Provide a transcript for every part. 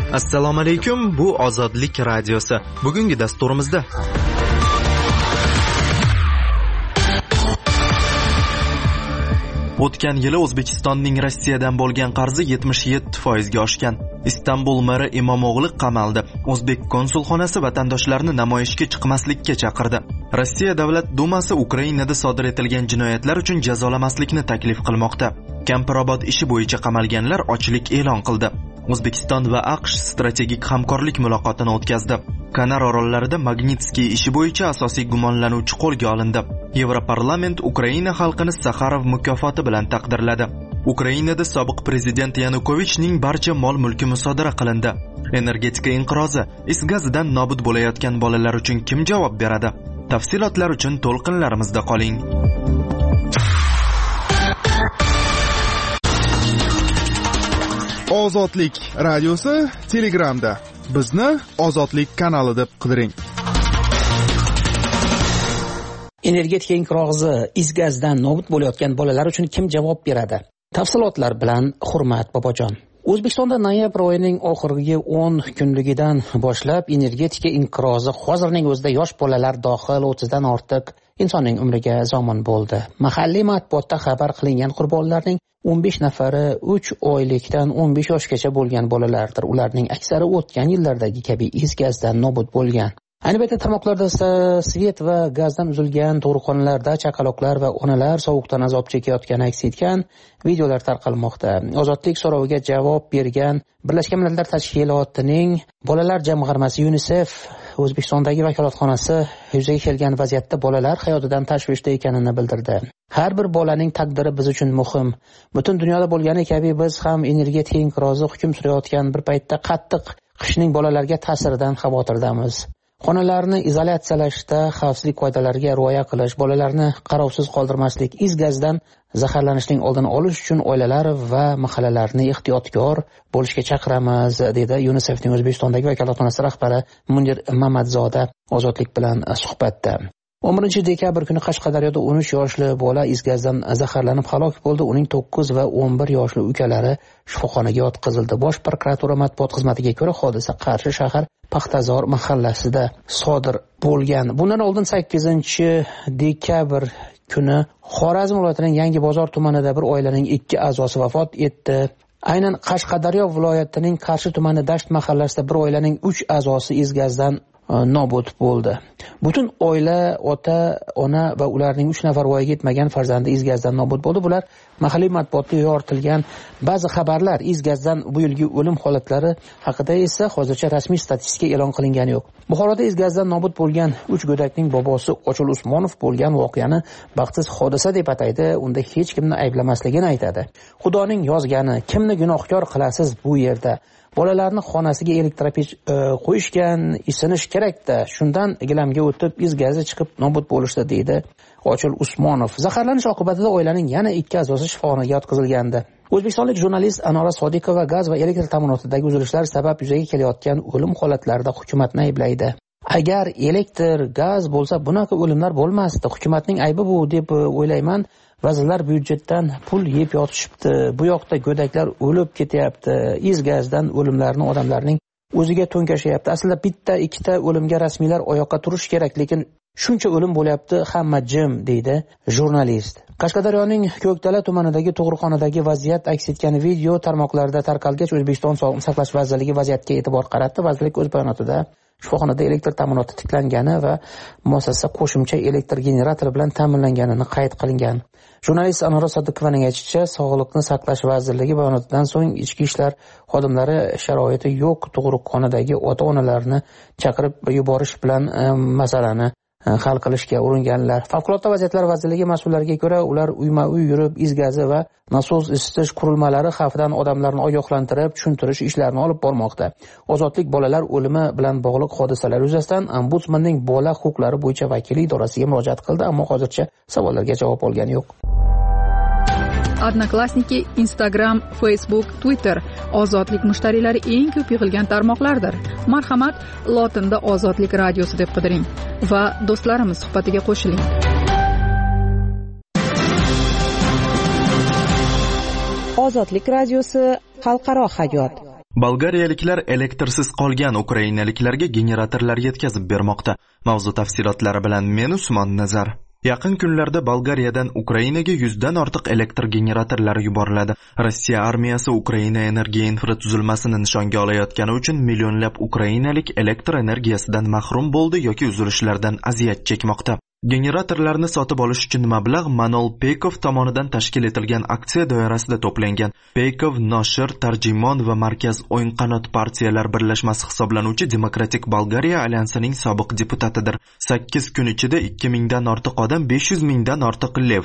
Assalomu alaykum, bu Ozodlik radiosi. Bugungi dasturimizda o'tgan yili O'zbekistonning Rossiyadan bo'lgan qarzi 77% ga oshgan. Istanbul meri Imomo'g'li qamaldi. O'zbek konsulxonasi vatandoshlarni namoyishga chiqmaslikka chaqirdi. Rossiya Davlat dumasi Ukrainada sodir etilgan jinoyatlar uchun jazolamaslikni taklif qilmoqda. Kampirobod ishi bo'yicha qamalganlar ochlik e'lon qildi. O'zbekiston va AQSh strategik hamkorlik muloqotini o'tkazdi. Kanar orollarida Magnitskiy ishi bo'yicha asosiy gumonlanuvchi qo'lga olindi. Yevroparlament Ukraina xalqini Saxarov mukofoti bilan taqdirladi. Ukrainada sobiq prezident Yanukovichning barcha mol-mulki musodara qilindi. Energetika inqirozi, is gazidan nobud bo'layotgan bolalar uchun kim javob beradi? Tafsilotlar uchun to'lqinlarimizda qoling. Ozodlik radiosi Telegramda. Bizni Ozodlik kanali deb qidiring. Energetika inqirozi, is gazdan nobud bo'layotgan bolalar uchun kim javob beradi? Tafsilotlar bilan Hurmat Bobojon. O'zbekistonda noyabr oyining oxirgi 10 kunligidan boshlab energetika inqirozi hozirning o'zida yosh bolalar dohil 30 dan ortiq insonning umriga zomin bo'ldi. Mahalliy matbuotda xabar qilingan qurbonlarning 15 nafari 3 oylikdan 15 yoshgacha bo'lgan bolalardir. Ularning aksari o'tgan yillardagi kabi is gazdan nobud bo'lgan. Ayni paytda tarmoqlarda svet va gazdan uzilgan tug'ruqxonalarda chaqaloqlar va onalar sovuqdan azob chekayotgani aks etgan videolar tarqalmoqda. Ozodlik so'roviga javob bergan Birlashgan Millatlar Tashkilotining bolalar jamg'armasi UNICEF O'zbekistondagi vakolatxonasi yuzaga kelgan vaziyatda bolalar hayotidan tashvishda ekanini bildirdi. Har bir bolaning taqdiri biz uchun muhim. Butun dunyoda bo'lgani kabi biz ham energetika inqirozi hukm surayotgan bir paytda qattiq qishning bolalarga ta'siridan xavotirdamiz. Xonalarni izolyatsiyalashda xavfsizlik qoidalariga rioya qilish, bolalarni qarovsiz qoldirmaslik, is gazdan zaharlanishning oldini olish uchun oilalar va mahallalarni ehtiyotkor bo'lishga chaqiramiz, dedi UNICEFning O'zbekistondagi vakolatxonasi rahbari Munir Mamadzoda Ozodlik bilan suhbatda. 11 dekabr kuni Qashqadaryoda 13 yoshli bola is gazdan zaharlanib halok bo'ldi. Uning 9 va 11 yoshli ukalari shifoxonaga yotqizildi. Bosh prokuratura matbuot xizmatiga ko'ra, hodisa Qarshi shahar Paxtazor mahallasida sodir bo'lgan. Bundan oldin 8 dekabr kuni Xorazm viloyatining Yangi bozor tumanida bir oilaning 2 a'zosi vafot etdi. Aynan Qashqadaryo viloyatining Qarshi tumani Dasht mahallasida bir oilaning 3 a'zosi is gazdan nobud bo'ldi. Butun oila, ota, ona va ularning 3 nafar voyaga yetmagan farzandi is gazdan nobud bo'ldi. Bular mahalliy matbuotda yoritilgan ba'zi xabarlar, is gazdan bu yilgi o'lim holatlari haqida esa hozircha rasmiy statistika e'lon qilingani yo'q. Buxoroda is gazdan nobud bo'lgan 3 go'dakning bobosi Ochil Usmonov bo'lgan voqeani baxtsiz hodisa deb ataydi. Unda hech kimni ayblamasligini aytadi. Xudoning yozgani, kimni gunohkor qilasiz bu yerda? Bolalarni xonasiga elektropech qo'yishgan, isinish kerak-da. Shundan gilamga o'tib is gazi chiqib nobud bo'lishdi, deydi Ochil Usmonov. Zaharlanish oqibatida oilaning yana 2 a'zosi shifoxonaga yotqizilgandi. O'zbekistonlik jurnalist Anora Sodiqova gaz va elektr ta'minotidagi uzilishlar sabab yuzaga kelayotgan o'lim holatlarida hukumatni ayblaydi. Agar elektr, gaz bo'lsa bunaqa o'limlar bo'lmasdi. Hukumatning aybi bu deb o'ylayman. Vazirlar byudjetdan pul yeb yotishibdi. Bu yoqda go'daklar o'lib ketyapti. Is gazdan o'limlarni odamlarning o'ziga to'nkashayapti. Aslida bitta, ikkita o'limga rasmiylar oyoqqa turish kerak, lekin shuncha o'lim bo'lyapti, hamma jim, deydi jurnalist. Qashqadaryoning Ko'kdala tumanidagi tug'ruqxonadagi vaziyat aks etgan video tarmoqlarda tarqalgach, O'zbekiston Sog'liqni saqlash vazirligi vaziyatga e'tibor qaratdi. Vazirlik o'z bayonotida shifoxonada elektr ta'minoti tiklangani va muassasa qo'shimcha elektr generatori bilan ta'minlanganini qayd qilingan. Jurnalist Anora Sodiqovaning aytishicha, Sog'liqni saqlash vazirligi bayonotidan so'ng ichki ishlar xodimlari sharoiti yo'q tug'ruqxonadagi ota-onalarni chaqirib yuborish bilan masalani hal qilishga uringanlar. Favqulodda vaziyatlar vazirligi mas'ullariga ko'ra, ular uyma-uy yurib is gazi va nasos isitish qurilmalari xavfidan odamlarni ogohlantirib, tushuntirish ishlarini olib bormoqda. Ozodlik bolalar o'limi bilan bog'liq hodisalar yuzasidan Ombudsmanning bola huquqlari bo'yicha vakili idorasiga murojaat qildi, ammo hozircha savollarga javob olgani yo'q. Odnoklassniki, Instagram, Facebook, Twitter ozodlik mushtariylari eng ko'p yig'ilgan tarmoqlardir. Marhamat, lotinda Ozodlik radiosi deb qidiring va do'stlarimiz suhbatiga qo'shiling. Ozodlik radiosi xalqaro hayot. Bolgariyaliklar elektrsiz qolgan ukrainaliklarga generatorlar yetkazib bermoqda. Mavzu tafsilotlari bilan men Usmon Nazar. Yaqin kunlarda Bolgariyadan Ukrainaga 100 dan ortiq elektr generatorlari yuboriladi. Rossiya armiyasi Ukraina energiya infratuzilmasini nishonga olayotgani uchun millionlab ukrainalik elektr energiyasidan mahrum bo'ldi yoki uzilishlardan aziyat chekmoqda. Generatorlarni sotib olish uchun mablag' Manol Peykov tomonidan tashkil etilgan aksiya doirasida to'plangan. Peykov Nosher, Tarjimon va Markaz o'yin qanot partiyalar birlashmasi hisoblanuvchi Demokratik Bolgariya alyansining sobiq deputatidir. 8 kun ichida 2000 dan ortiq odam 500 mingdan ortiq lev,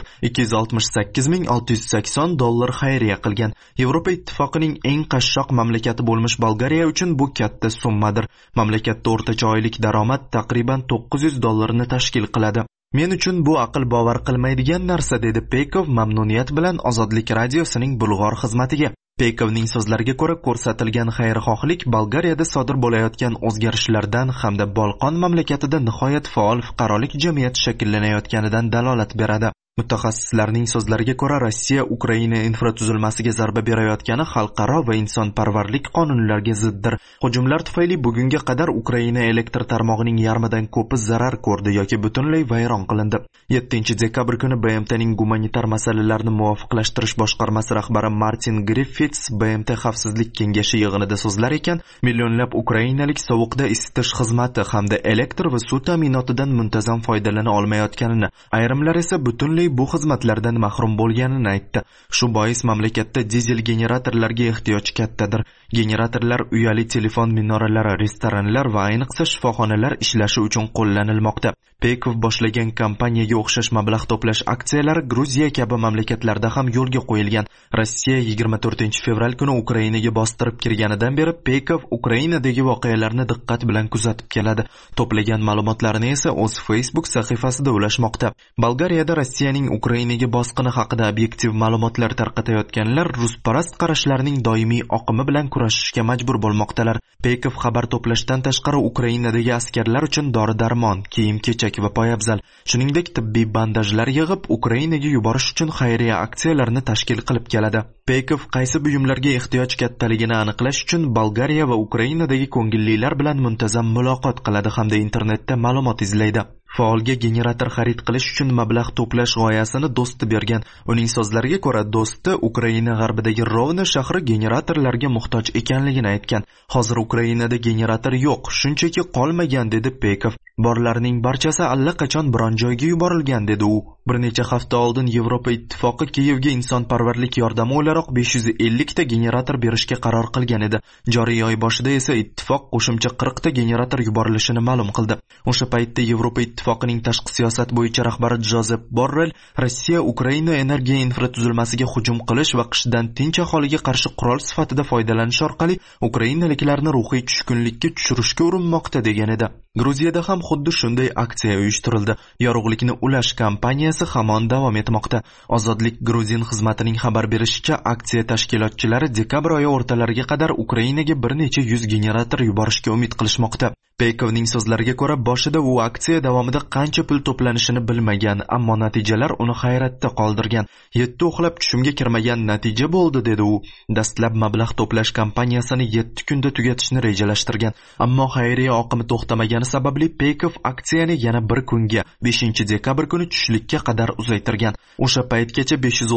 268.680 dollar xayriya qilgan. Yevropa ittifoqining eng qashshoq mamlakati bo'lmish Bolgariya uchun bu katta summadir. Mamlakatda o'rtacha oylik daromad taqriban 900 dollarni tashkil qiladi. Men uchun bu aql bovar qilmaydigan narsa, dedi Peykov mamnuniyat bilan Ozodlik radiosining bulg'or xizmatiga. Peykovning so'zlariga ko'ra, ko'rsatilgan xayrixohlik Bolgariyada sodir bo'layotgan o'zgarishlardan hamda Bolqon mamlakatida nihoyat faol fuqarolik jamiyati shakllanayotganidan dalolat beradi. Mutaxassislarning so'zlariga ko'ra, Rossiya Ukraina infratuzilmasiga zarba berayotgani xalqaro va insonparvarlik qonunlariga ziddir. Hujumlar tufayli bugunga qadar Ukraina elektr tarmog'ining yarmidan ko'pi zarar ko'rdi yoki butunlay vayron qilindi. 7-dekabr kuni BMTning gumanitar masalalarni muvofiqlashtirish boshqarmasi rahbari Martin Griffiths BMT xavfsizlik kengashi yig'inida so'zlar ekan, millionlab ukrainalik sovuqda isitish xizmati hamda elektr va suv ta'minotidan muntazam foydalana olmayotganini, ayrimlar esa butunlay bu xizmatlardan mahrum bo'lganini aytdi. Shu bois mamlakatda dizel generatorlarga ehtiyoj kattadir. Generatorlar uyali telefon minoralari, restoranlar va ayniqsa shifoxonalar ishlashi uchun qo'llanilmoqda. Peykov boshlagan kompaniyaga o'xshash mablag' to'plash aksiyalari Gruziya kabi mamlakatlarda ham yo'lga qo'yilgan. Rossiya 24-fevral kuni Ukrainaga bostirib kirganidan beri Peykov Ukrainadagi voqealarni diqqat bilan kuzatib keladi. To'plagan ma'lumotlarini esa o'z Facebook sahifasida ulashmoqda. Bolgariyada Rossiyaning Ukrainaga bosqini haqida obyektiv ma'lumotlar tarqatayotganlar rusparast qarashlarning doimiy oqimi bilan kurashishga majbur bo'lmoqdalar. Peykov xabar to'plashdan tashqari Ukrainadagi askarlar uchun dori-darmon, kiyim-kechak va poyabzal, shuningdek tibbiy bandajlar yig'ib Ukrainaga yuborish uchun xayriya aksiyalarini tashkil qilib keladi. Peykov qaysi buyumlarga ehtiyoj kattaligini aniqlash uchun Bolgariya va Ukrainadagi ko'ngillilar bilan muntazam muloqot qiladi hamda internetda ma'lumot izlaydi. Faolga generator xarid qilish uchun mablag' to'plash g'oyasini do'sti bergan. Uning so'zlariga ko'ra, do'sti Ukraina g'arbidagi Rovna shahri generatorlarga muhtoj ekanligini aytgan. Hozir Ukrainada generator yo'q, shunchaki qolmagan, dedi Peykov. Borlarning barchasi allaqachon biron joyga yuborilgan, dedi u. Bir necha hafta oldin Yevropa ittifoqi Kiyevga insonparvarlik yordami o'laroq 550 ta generator berishga qaror qilgan edi. Joriy oy boshida esa ittifoq qo'shimcha 40 ta generator yuborilishini ma'lum qildi. O'sha paytda Yevropa ittifoqining tashqi siyosat bo'yicha rahbari Jozef Borrell Rossiya Ukraina energiya infratuzilmasiga hujum qilish va qishdan tinch aholiga qarshi qurol sifatida foydalanish orqali ukrainaliklarni ruhiy tushkunlikka tushirishga urinmoqda degan edi. Gruziyada ham xuddi shunday aksiya uyushtirildi. Yorug'likni ulash kampaniyasi hamon davom etmoqda. Ozodlik Gruzin xizmatining xabar berishicha, aksiya tashkilotchilari dekabr oyi o'rtalariga qadar Ukrainaga bir necha 100 generator yuborishga umid qilishmoqda. Peykovning so'zlariga ko'ra, boshida u aksiya davomida qancha pul to'planishini bilmagan, ammo natijalar uni hayratda qoldirgan. 7 uxlab tushimga kirmagan natija bo'ldi, dedi u. Dastlab mablag' to'plash kampaniyasini 7 kunda tugatishni rejalashtirgan, ammo xayriya oqimi to'xtamagani sababli Peykov aksiyani yana bir kunga, 5-dekabr kuni tushlikka qadar uzaytirgan. O'sha paytgacha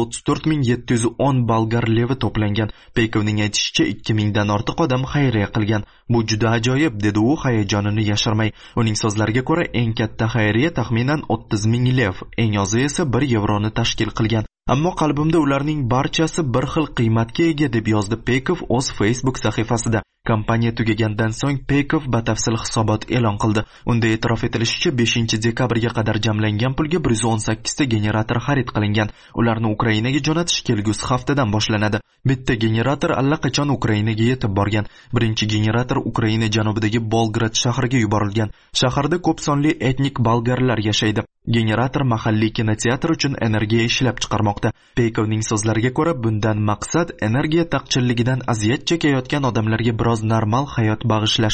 534.710 bolgar levi to'plangan. Peykovning aytishicha, 2000 dan ortiq odam xayriya qilgan. Bu juda ajoyib, dedi u hayajonini yashirmay. Uning so'zlariga ko'ra, eng katta xayriya taxminan 30.000 lev, eng ozi esa 1 yevroni tashkil qilgan. Ammo qalbimda ularning barchasi bir xil qiymatga ega, deb yozdi Peykov o'z Facebook sahifasida. Kampaniya tugagandan so'ng Peykov batafsil hisobot e'lon qildi. Unda e'tirof etilishicha, 5-dekabrga qadar jamlangan pulga 118 ta generator xarid qilingan. Ularni Ukrainaga jo'natish kelgusi haftadan boshlanadi. Bitta generator allaqachon Ukrainaga yetib borgan. Birinchi generator Ukraina janubidagi Bolgrad shahriga yuborilgan. Shaharda ko'p sonli etnik bolgarlar yashaydi. Generator mahalliy kinoteatr uchun energiya ishlab chiqarmoqda. Peykovning so'zlariga ko'ra, bundan maqsad energiya taqchilligidan aziyat chekayotgan odamlarga biroz normal hayot bag'ishlashdir.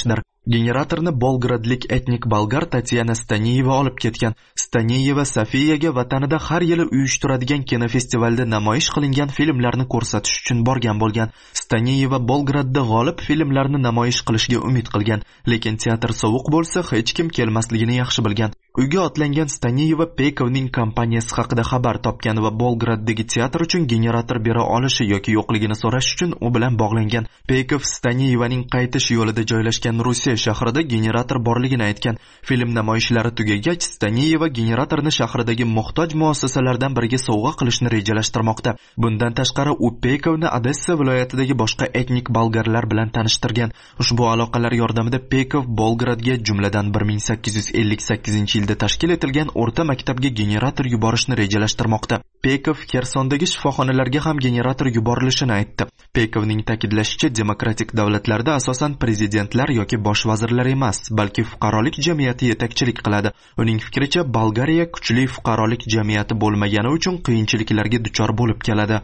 Generatorni Bolgradlik etnik bolgar Tatyana Staniyeva olib ketgan. Staniyeva Sofiyaga vatanida har yili uyushtiradigan kinofestivalda namoyish qilingan filmlarni ko'rsatish uchun borgan bo'lgan. Staniyeva Bolgradda g'olib filmlarni namoyish qilishga umid qilgan, lekin teatr sovuq bo'lsa hech kim kelmasligini yaxshi bilgan. Uyga otlangan Staniyeva Pekovning kompaniyasi haqida xabar topgan va Bolgraddagi teatr uchun generator bera olishi yoki yo'qligini so'rash uchun u bilan bog'langan. Pekov Staniyevaning qaytish yo'lida joylashgan Rossiya shahrida generator borligini aytgan. Film namoyishlari tugagach, Staniyeva generatorni shahridagi muhtoj muassasalardan biriga sovg'a qilishni rejalashtirmoqda. Bundan tashqari, u Pekovni Odessa viloyatidagi boshqa etnik bolgarlar bilan tanishtirgan. Ushbu aloqalar yordamida Pekov Bolgradga jumladan 1858-yilda tashkil etilgan o'rta maktabga generator yuborishni rejalashtirmoqda. Pekov Kersondagi shifoxonalarga ham generator yuborilishini aytdi. Pekovning ta'kidlashicha, demokratik davlatlarda asosan prezidentlar yoki bosh vazirlar emas, balki fuqarolik jamiyati yetakchilik qiladi. Uning fikricha, Bolgariya kuchli fuqarolik jamiyati bo'lmagani uchun qiyinchiliklarga duchor bo'lib keladi.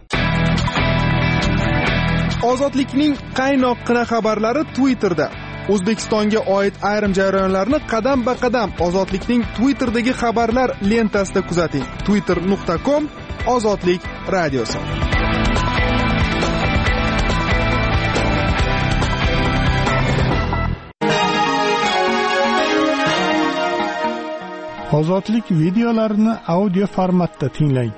Ozodlikning qaynoqqina xabarlari Twitterda. O'zbekistonga oid ayrim jarayonlarni qadam-ba-qadam Ozodlikning Twitter'dagi xabarlar lentasida kuzating. twitter.com/ozodlik radiosi. Ozodlik videolarini audio formatda tinglang.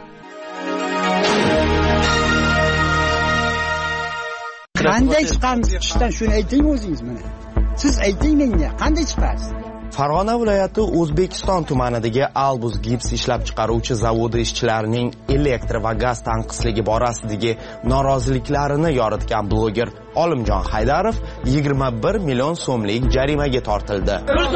Qanday chiqamiz ishdan, shuni ayting o'zingiz mana. Siz ayting menga, qanday chiqasiz? Farg'ona viloyati O'zbekiston tumanidagi Albus gips ishlab chiqaruvchi zavodi ishchilarining elektr va gaz tanqisligi borasidagi noroziliklarini yoritgan bloger Olimjon Haydarov 21 million so'mlik jarimaga tortildi.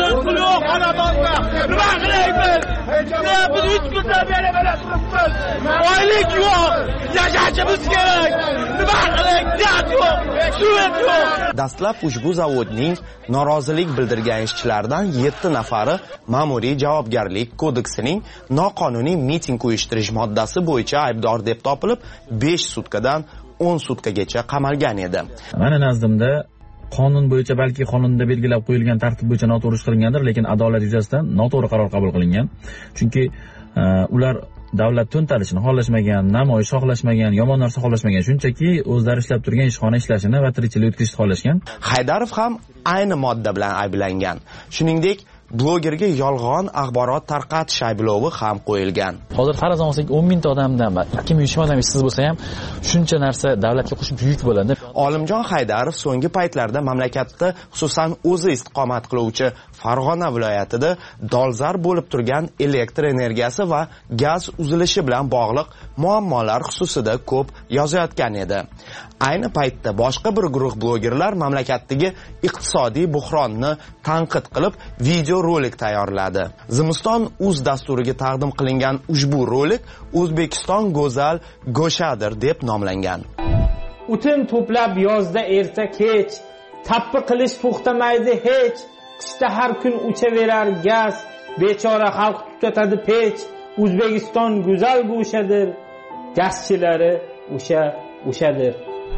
Oylik yo'q, yashashimiz kerak. Nima qilaylik? Gaz yo'q, suv yo'q. Dastlab ushbu zavodning norozilik bildirgan ishchilaridan 7 nafari ma'muriy javobgarlik kodeksining noqonuniy miting uyushtirish moddasi bo'yicha aybdor deb topilib, 5 sutkadan 10 sutkagacha qamalgan edi. Meni nazdimda qonun bo'yicha, balki qonunda belgilab qo'yilgan tartib bo'yicha noto'g'ri ish qilingandir, lekin adolat yuzasidan noto'g'ri qaror qabul qilingan. Chunki ular davlat to'ntarishini xohlashmagan, namoyish xohlashmagan, yomon narsa xohlashmagan, shunchaki o'zlari ishlab turgan ishxona ishlashini va tirikchilik o'tkazishni xohlashgan. Haydarov ham ayni modda bilan ayblangan. Shuningdek, blogerga yolg'on axborot tarqatish ayblovi ham qo'yilgan. Hozir farazan olsak 10 mingta odamdan va 2000 odam ishsiz bo'lsa ham shuncha narsa davlatga qo'shib yuk bo'ladi. Olimjon Haydarov so'nggi paytlarda mamlakatda, xususan o'zi istiqomat qiluvchi Farg'ona viloyatida dolzarb bo'lib turgan elektr energiyasi va gaz uzilishi bilan bog'liq muammolar xususida ko'p yozayotgan edi. Ayni paytda boshqa bir guruh blogerlar mamlakatdagi iqtisodiy buhronni tanqid qilib video rolik tayyorladi. Zimiston.uz dasturiga taqdim qilingan ushbu rolik O'zbekiston go'zal go'shadir deb nomlangan. O'tin to'plab yozda erta kech, tappi qilish to'xtamaydi hech. Qishda har kun uchaverar gaz, bechora xalq tutatadi pech. O'zbekiston go'zal go'shadir, gazchilari o'shadir.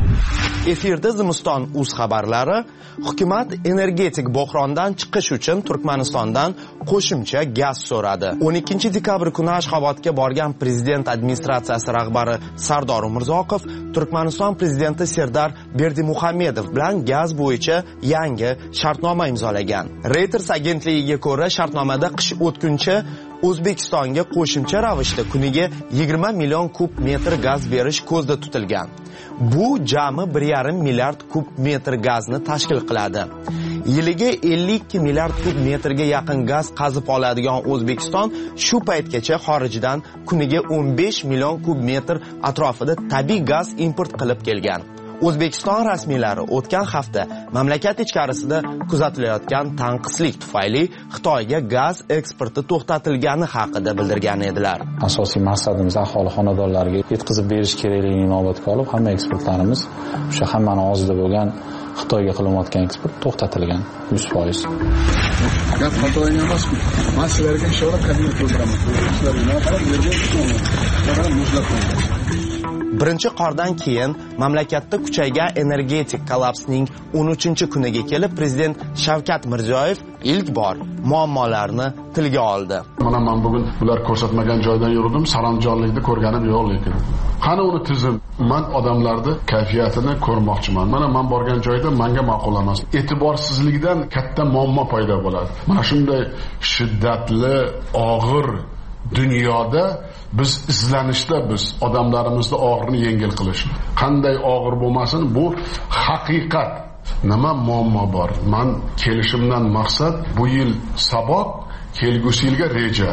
Efirda Zimiston.uz xabarlari. Hukumat energetik bo'hrondan chiqish uchun Turkmanistondan qo'shimcha gaz so'radi. 12 dekabr kuni Ashxobodga borgan prezident administratsiyasi rahbari Sardor Umurzoqov Turkmaniston prezidenti Serdar Berdimuhamedov bilan gaz bo'yicha yangi shartnoma imzolagan. Reuters agentligiga ko'ra, shartnomada qish o'tguncha O'zbekistonga qo'shimcha ravishda kuniga 20 million kub metr gaz berish ko'zda tutilgan. Bu jami 1,5 milliard kub metr gazni tashkil qiladi. Yiliga 52 milliard kub metrga yaqin gaz qazib oladigan O'zbekiston shu paytgacha xorijdan kuniga 15 million kub metr atrofida tabiiy gaz import qilib kelgan. O'zbekiston rasmiylari o'tgan hafta mamlakat ichkarisida kuzatilayotgan tanqislik tufayli Xitoyga gaz eksporti to'xtatilgani haqida bildirgan edilar. Asosiy maqsadimiz aholi xonadonlariga yetkazib berish kerakligini inobatga olib, hamma eksportlarimiz o'sha hammani og'zida bo'lgan Xitoyga qilinayotgan eksport to'xtatilgan 100%. Gaz Xitoyga emas-ku. Men sizlarga inshaalloh kabinet qo'ydiraman. Birinchi qordan keyin mamlakatda kuchaygan energetik kollapsning 13-kuniga kelib prezident Shavkat Mirziyoyev ilk bor muammolarni tilga oldi. Mana men bugun ular ko'rsatmagan joydan yurdim, saranjonlikni ko'rganim yo'q lekin. Qani uni tizim? Men odamlarni kayfiyatini ko'rmoqchiman. Mana men borgan joyda menga ma'qul emas. E'tiborsizlikdan katta muammo paydo bo'ladi. Mana shunday shiddatli, og'ir dunyoda biz izlanishda biz odamlarimizni og'irni yengil qilish. Qanday og'ir bo'lmasin, bu haqiqat. Nima muammo bor? Men kelishimdan maqsad bu yil saboq, kelgusi yilga reja.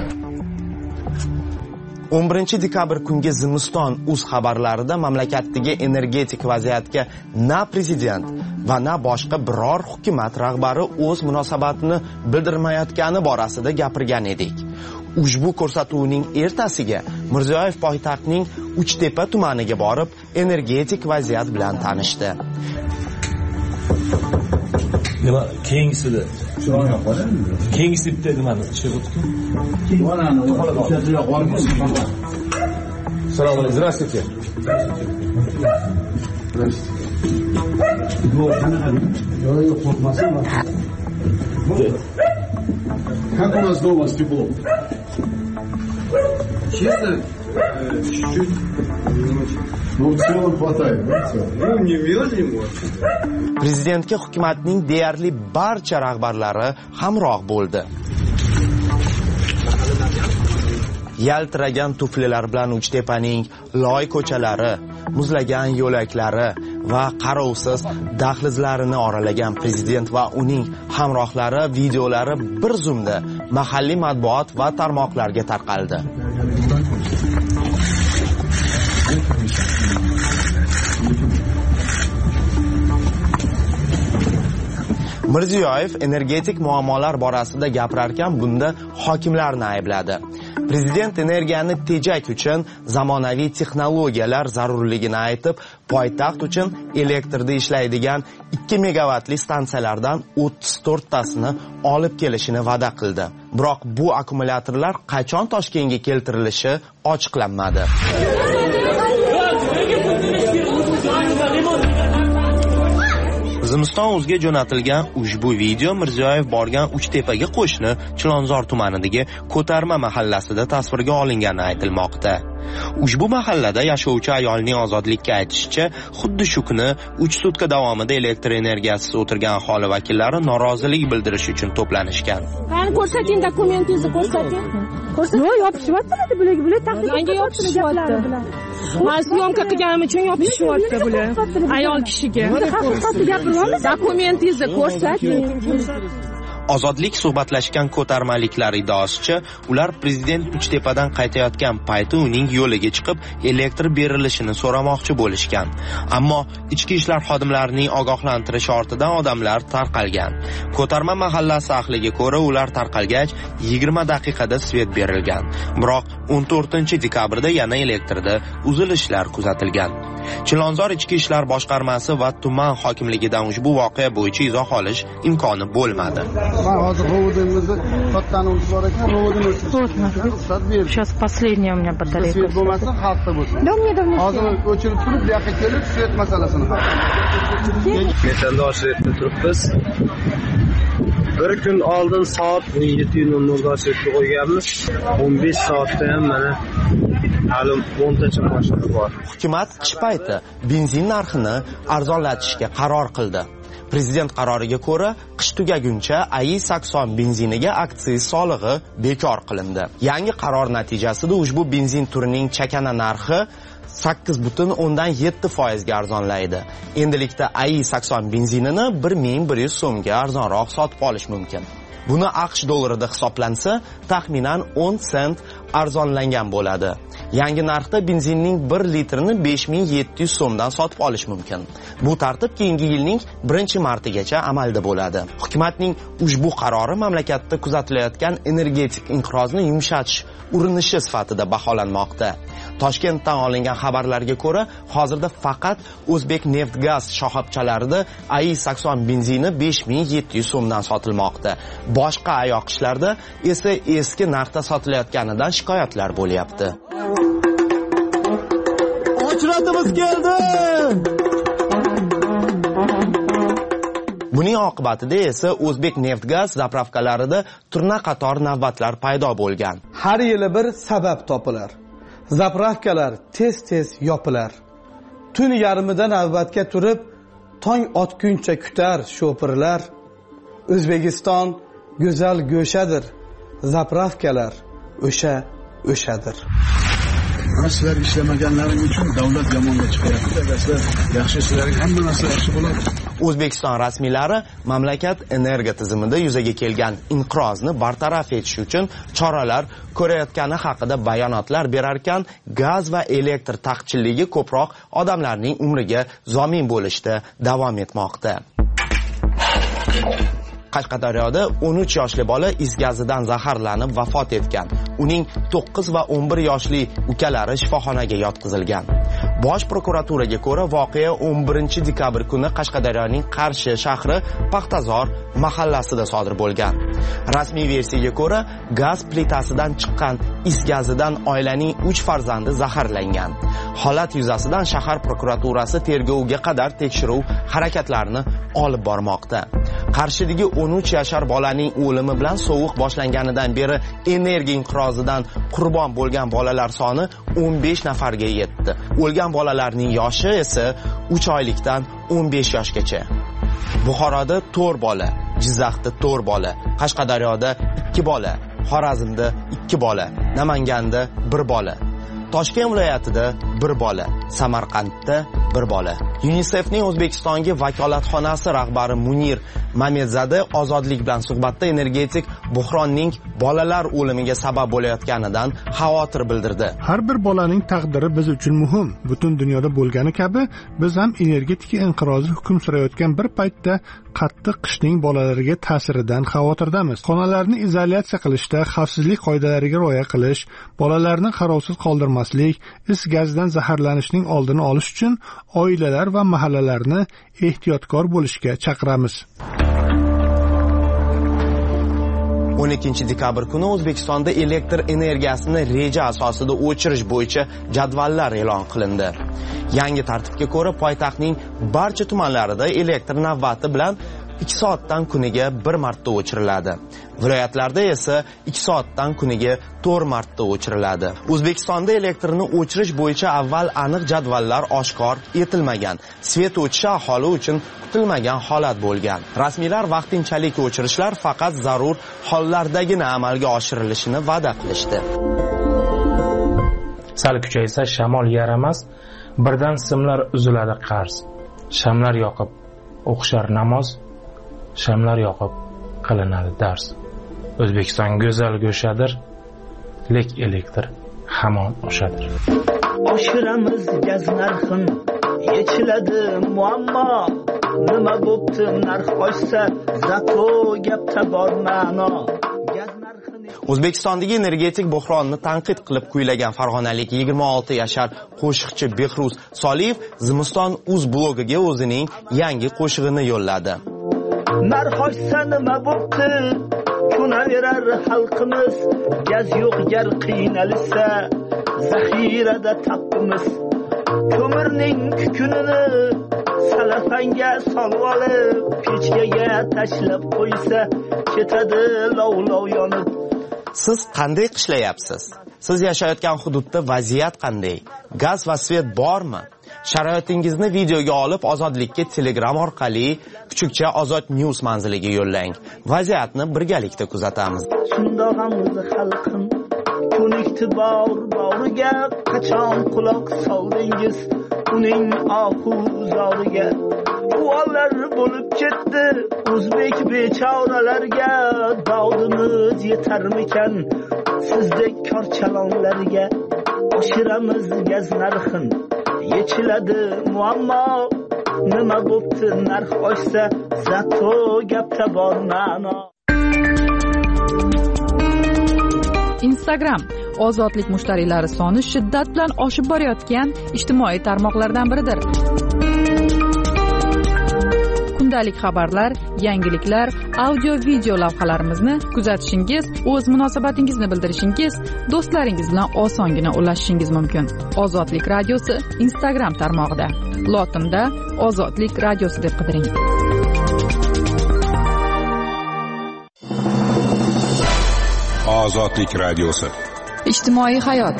11-dekabr kungi Zimiston.uz xabarlarida mamlakatdagi energetik vaziyatga na prezident va na boshqa biror hukumat rahbari o'z munosabatini bildirmayotgani borasida gapirgan edik. Ushbu ko'rsatuvning ertasiga Mirziyoyev poytaxtning Uchtepa tumaniga borib, energetik vaziyat bilan tanishdi. Nima keyingisida? Keyingisi bitta nimani chiqibdi? Assalomu alaykum. Здравствуйте. Как у нас дома с теплом? Честно, чуть-чуть. Ну, в целом хватает, да? Ну, не мерзнем вообще. Prezidentga hukumatning deyarli barcha rahbarlari hamroh bo'ldi. Yaltiragan tuflilar bilan Uchtepaning loy ko'chalari, muzlagan yo'laklari va qarovsiz dahlizlarini oralagan prezident va uning hamrohlari videolari bir zumda mahalliy matbuot va tarmoqlarga tarqaldi. Mirziyoyev energetik muammolar borasida gapirarkan bunda hokimlarni aybladi. Prezident energiyani tejak uchun zamonaviy texnologiyalar zarurligini aytib, poytaxt uchun elektrda ishlaydigan 2 megavatli stansiyalardan 34 tasini olib kelishini va'da qildi. Biroq bu akkumulyatorlar qachon Toshkentga keltirilishi ochiqlanmadi. Zimiston.uzga jo'natilgan ushbu video Mirziyoyev borgan Uchtepaga qo'shni Chilonzor tumanidagi Ko'tarma mahallasida tasvirga olingani aytilmoqda. Ushbu mahallada yashovchi ayolning ozodlikka aytishicha, xuddi shu kuni 3 sutka davomida elektr energiyasiz o'tirgan aholi vakillari norozilik bildirish uchun to'planishgan. Qani ko'rsating, dokumentingizni ko'rsating. Yo'q, yopishyapti bular taxtga yopishyapti bular. Men syomka qilganim uchun yopishyapti bular. Ayol kishiga. Haqiqatni gapiryapmiz. Dokumentingizni ko'rsating. Ozodlik suhbatlashgan ko'tarmaliklar iddaosicha, ular prezident Uchtepadan qaytayotgan payti uning yo'liga chiqib, elektr berilishini so'ramoqchi bo'lishgan. Ammo ichki ishlar xodimlarining ogohlantirishi ortidan odamlar tarqalgan. Ko'tarma mahallasi ahliga ko'ra, ular tarqalgach 20 daqiqada svet berilgan. Biroq 14-dekabrda yana elektrda uzilishlar kuzatilgan. Chilonzor ichki ishlar boshqarmasi va tuman hokimligidan ushbu voqea bo'yicha izoh olish imkoni bo'lmadi. Ben hozir rovodimizni kattani o'tib bor ekan, rovodini ruxsat berdi. Сейчас последняя у меня батарейка. Svet bo'lmasa, xalqda bo'lsin. Hozir o'chirib turib, bu yoqqa kelib, svet masalasini hal qildik. Metandoshlikda turibmiz. Bir kun oldin soat 17:00 svetga qo'yganmiz. 15 soatda ham mana hali 10 tacha mashina bor. Hukumat qish payti benzin narxini arzonlatishga qaror qildi. Prezident qaroriga ko'ra, qish tugaguncha AI-80 benziniga aksiz solig'i bekor qilindi. Yangi qaror natijasida ushbu benzin turining chakana narxi 8,7% ga arzonlaydi. Endilikda AI-80 benzinini 1100 so'mga arzonroq sotib olish mumkin. Buni AQSh dollarida hisoblansa, taxminan 10 sent arzonlangan bo'ladi. Yangi narxda benzinning 1 litrini 5700 so'mdan sotib olish mumkin. Bu tartib keyingi yilning 1-martigacha amalda bo'ladi. Hukumatning ushbu qarori mamlakatda kuzatilayotgan energetik inqirozni yumshatish urinishi sifatida baholanmoqda. Toshkentdan olingan xabarlarga ko'ra, hozirda faqat O'zbekneftgaz shoxobchalarida AI-80 benzini 5700 so'mdan sotilmoqda. Boshqa ayoqishlarda esa eski narxda sotilayotganidan shikoyatlar bo'lyapti. Ochra navbatimiz keldi. Buning oqibatida esa O'zbek Neftgaz zapravkalarida turna qator navbatlar paydo bo'lgan. Har yili bir sabab topilar. Zapravkalar tez-tez yopilar. Tun yarmida navbatga turib, tong otguncha kutar sho'pirlar. O'zbekiston go'zal go'shadir. Zapravkalar o'shadir. Sizlar ishlamaganlaring uchun davlat yomonga chiqyapti. Sizlar yaxshi ishlaring hamma narsa yaxshi bo'ladi. O'zbekiston rasmiylari mamlakat energiya tizimida yuzaga kelgan inqirozni bartaraf etish uchun choralar ko'rayotgani haqida bayonotlar berar ekan, gaz va elektr taqchilligi ko'proq odamlarning umriga zomin bo'lishda davom etmoqda. Qashqadaryoda 13 yoshli bola is gazidan zaharlanib vafot etgan. Uning 9 va 11 yoshli ukalari shifoxonaga yotqizilgan. Bosh prokuraturaga ko'ra, voqea 11 dekabr kuni Qashqadaryoning Qarshi shahri Paxtazor mahallasida sodir bo'lgan. Rasmiy versiyaga ko'ra, gaz plitasidan chiqqan is gazidan oilaning 3 farzandi zaharlangan. Holat yuzasidan shahar prokuraturasi tergovga qadar tekshiruv harakatlarini olib bormoqda. Qarshidagi 13 yashar bolaning o'limi bilan sovuq boshlanganidan beri energiya inqirozidan qurbon bo'lgan bolalar soni 15 nafarga yetdi. O'lgan bolalarning yoshi esa 3 oylikdan 15 yoshgacha. Buxoroda 4 bola, Jizzaxda 4 bola, Qashqadaryoda 2 bola, Xorazmda 2 bola, Namanganda 1 bola, Toshkent viloyatida 1 bola, Samarqandda 1 bola. UNICEFning O'zbekistonga vakolatxonasi rahbari Munir Mamedzada ozodlik bilan suhbatda energetik buhronning bolalar o'limiga sabab bo'layotganidan xavotir bildirdi. Har bir bolaning taqdiri biz uchun muhim. Butun dunyoda bo'lgani kabi, biz ham energetika inqirozi hukm surayotgan bir paytda qattiq qishning bolalariga ta'siridan xavotirdamiz. Xonalarni izolyatsiya qilishda xavfsizlik qoidalariga rioya qilish, bolalarni qarovsiz qoldirmaslik, is gazdan zaharlanishning oldini olish uchun oilalar va mahallalarni ehtiyotkor bo'lishga chaqiramiz. 12 dekabr kuni O'zbekistonda elektr energiyasini reja asosida o'chirish bo'yicha jadvallar e'lon qilindi. Yangi tartibga ko'ra, poytaxtning barcha tumanlarida elektr navbati bilan 2 soatdan kuniga 1 marta o'chiriladi. Viloyatlarda esa 2 soatdan kuniga 4 marta o'chiriladi. O'zbekistonda elektrni o'chirish bo'yicha avval aniq jadvallar oshkor etilmagan. Svet o'chishi aholi uchun kutilmagan holat bo'lgan. Rasmiylar vaqtinchalik o'chirishlar faqat zarur hollardagina amalga oshirilishini va'da qilishdi. Sal kuchaysa shamol yaramas, birdan simlar uziladi qarz. Shamlar yoqib o'qishar namoz, shamlar yoqib qilinadi dars. O'zbekiston go'zal go'shadir, lek elektr hamon o'shadir. Oshiramiz gaz narxin, yechiladi muammo. Nima bo'pti narx oshsa, zato gapda bor ma'no. O'zbekistondagi energetik buhronni tanqid qilib kuylagan farg'onalik 26 yashar qo'shiqchi Behruz Soliyev Zimiston.uz blogiga o'zining yangi qo'shig'ini yo'lladi. Narx oshsa nima bo'pti? Tunaverar xalqimiz, gaz yo'q gar qiynalsa, zaxirada taqimiz. Ko'mirning kukunini salafanga solib olib, pechkaga tashlab qo'ysa, ketadi lov-lov yonib. Siz qanday qishlayapsiz? Siz yashayotgan hududda vaziyat qanday? Gaz va svet bormi? Sharoitingizni videoga olib Ozodlikka Telegram orqali Kuchukcha Ozod News manziliga yo'llang. Vaziyatni birgalikda kuzatamiz. Shundog'amiz xalqim, ko'nikti bor-boriga qachon quloq soldingiz uning ohu-zoriga. Uollar bo'lib ketdi o'zbek bechoralarga, dodimiz yetarmikan sizdek korchalonlarga. Oshiramiz gaz narxin, yechiladi muammo. Nima bo'pti narx oshsa, zato gapda bor ma'no. Instagram ozodlik mushtariylari soni shiddat bilan oshib borayotgan ijtimoiy tarmoqlardan biridir. kundalik xabarlar, yangiliklar, audio video lavhalarimizni kuzatishingiz, o'z munosabatingizni bildirishingiz, do'stlaringiz bilan osongina ulashishingiz mumkin. Ozodlik radiosi Instagram tarmog'ida lotinda Ozodlik radiosi deb qidiring. Ozodlik radiosi. Ijtimoiy hayot.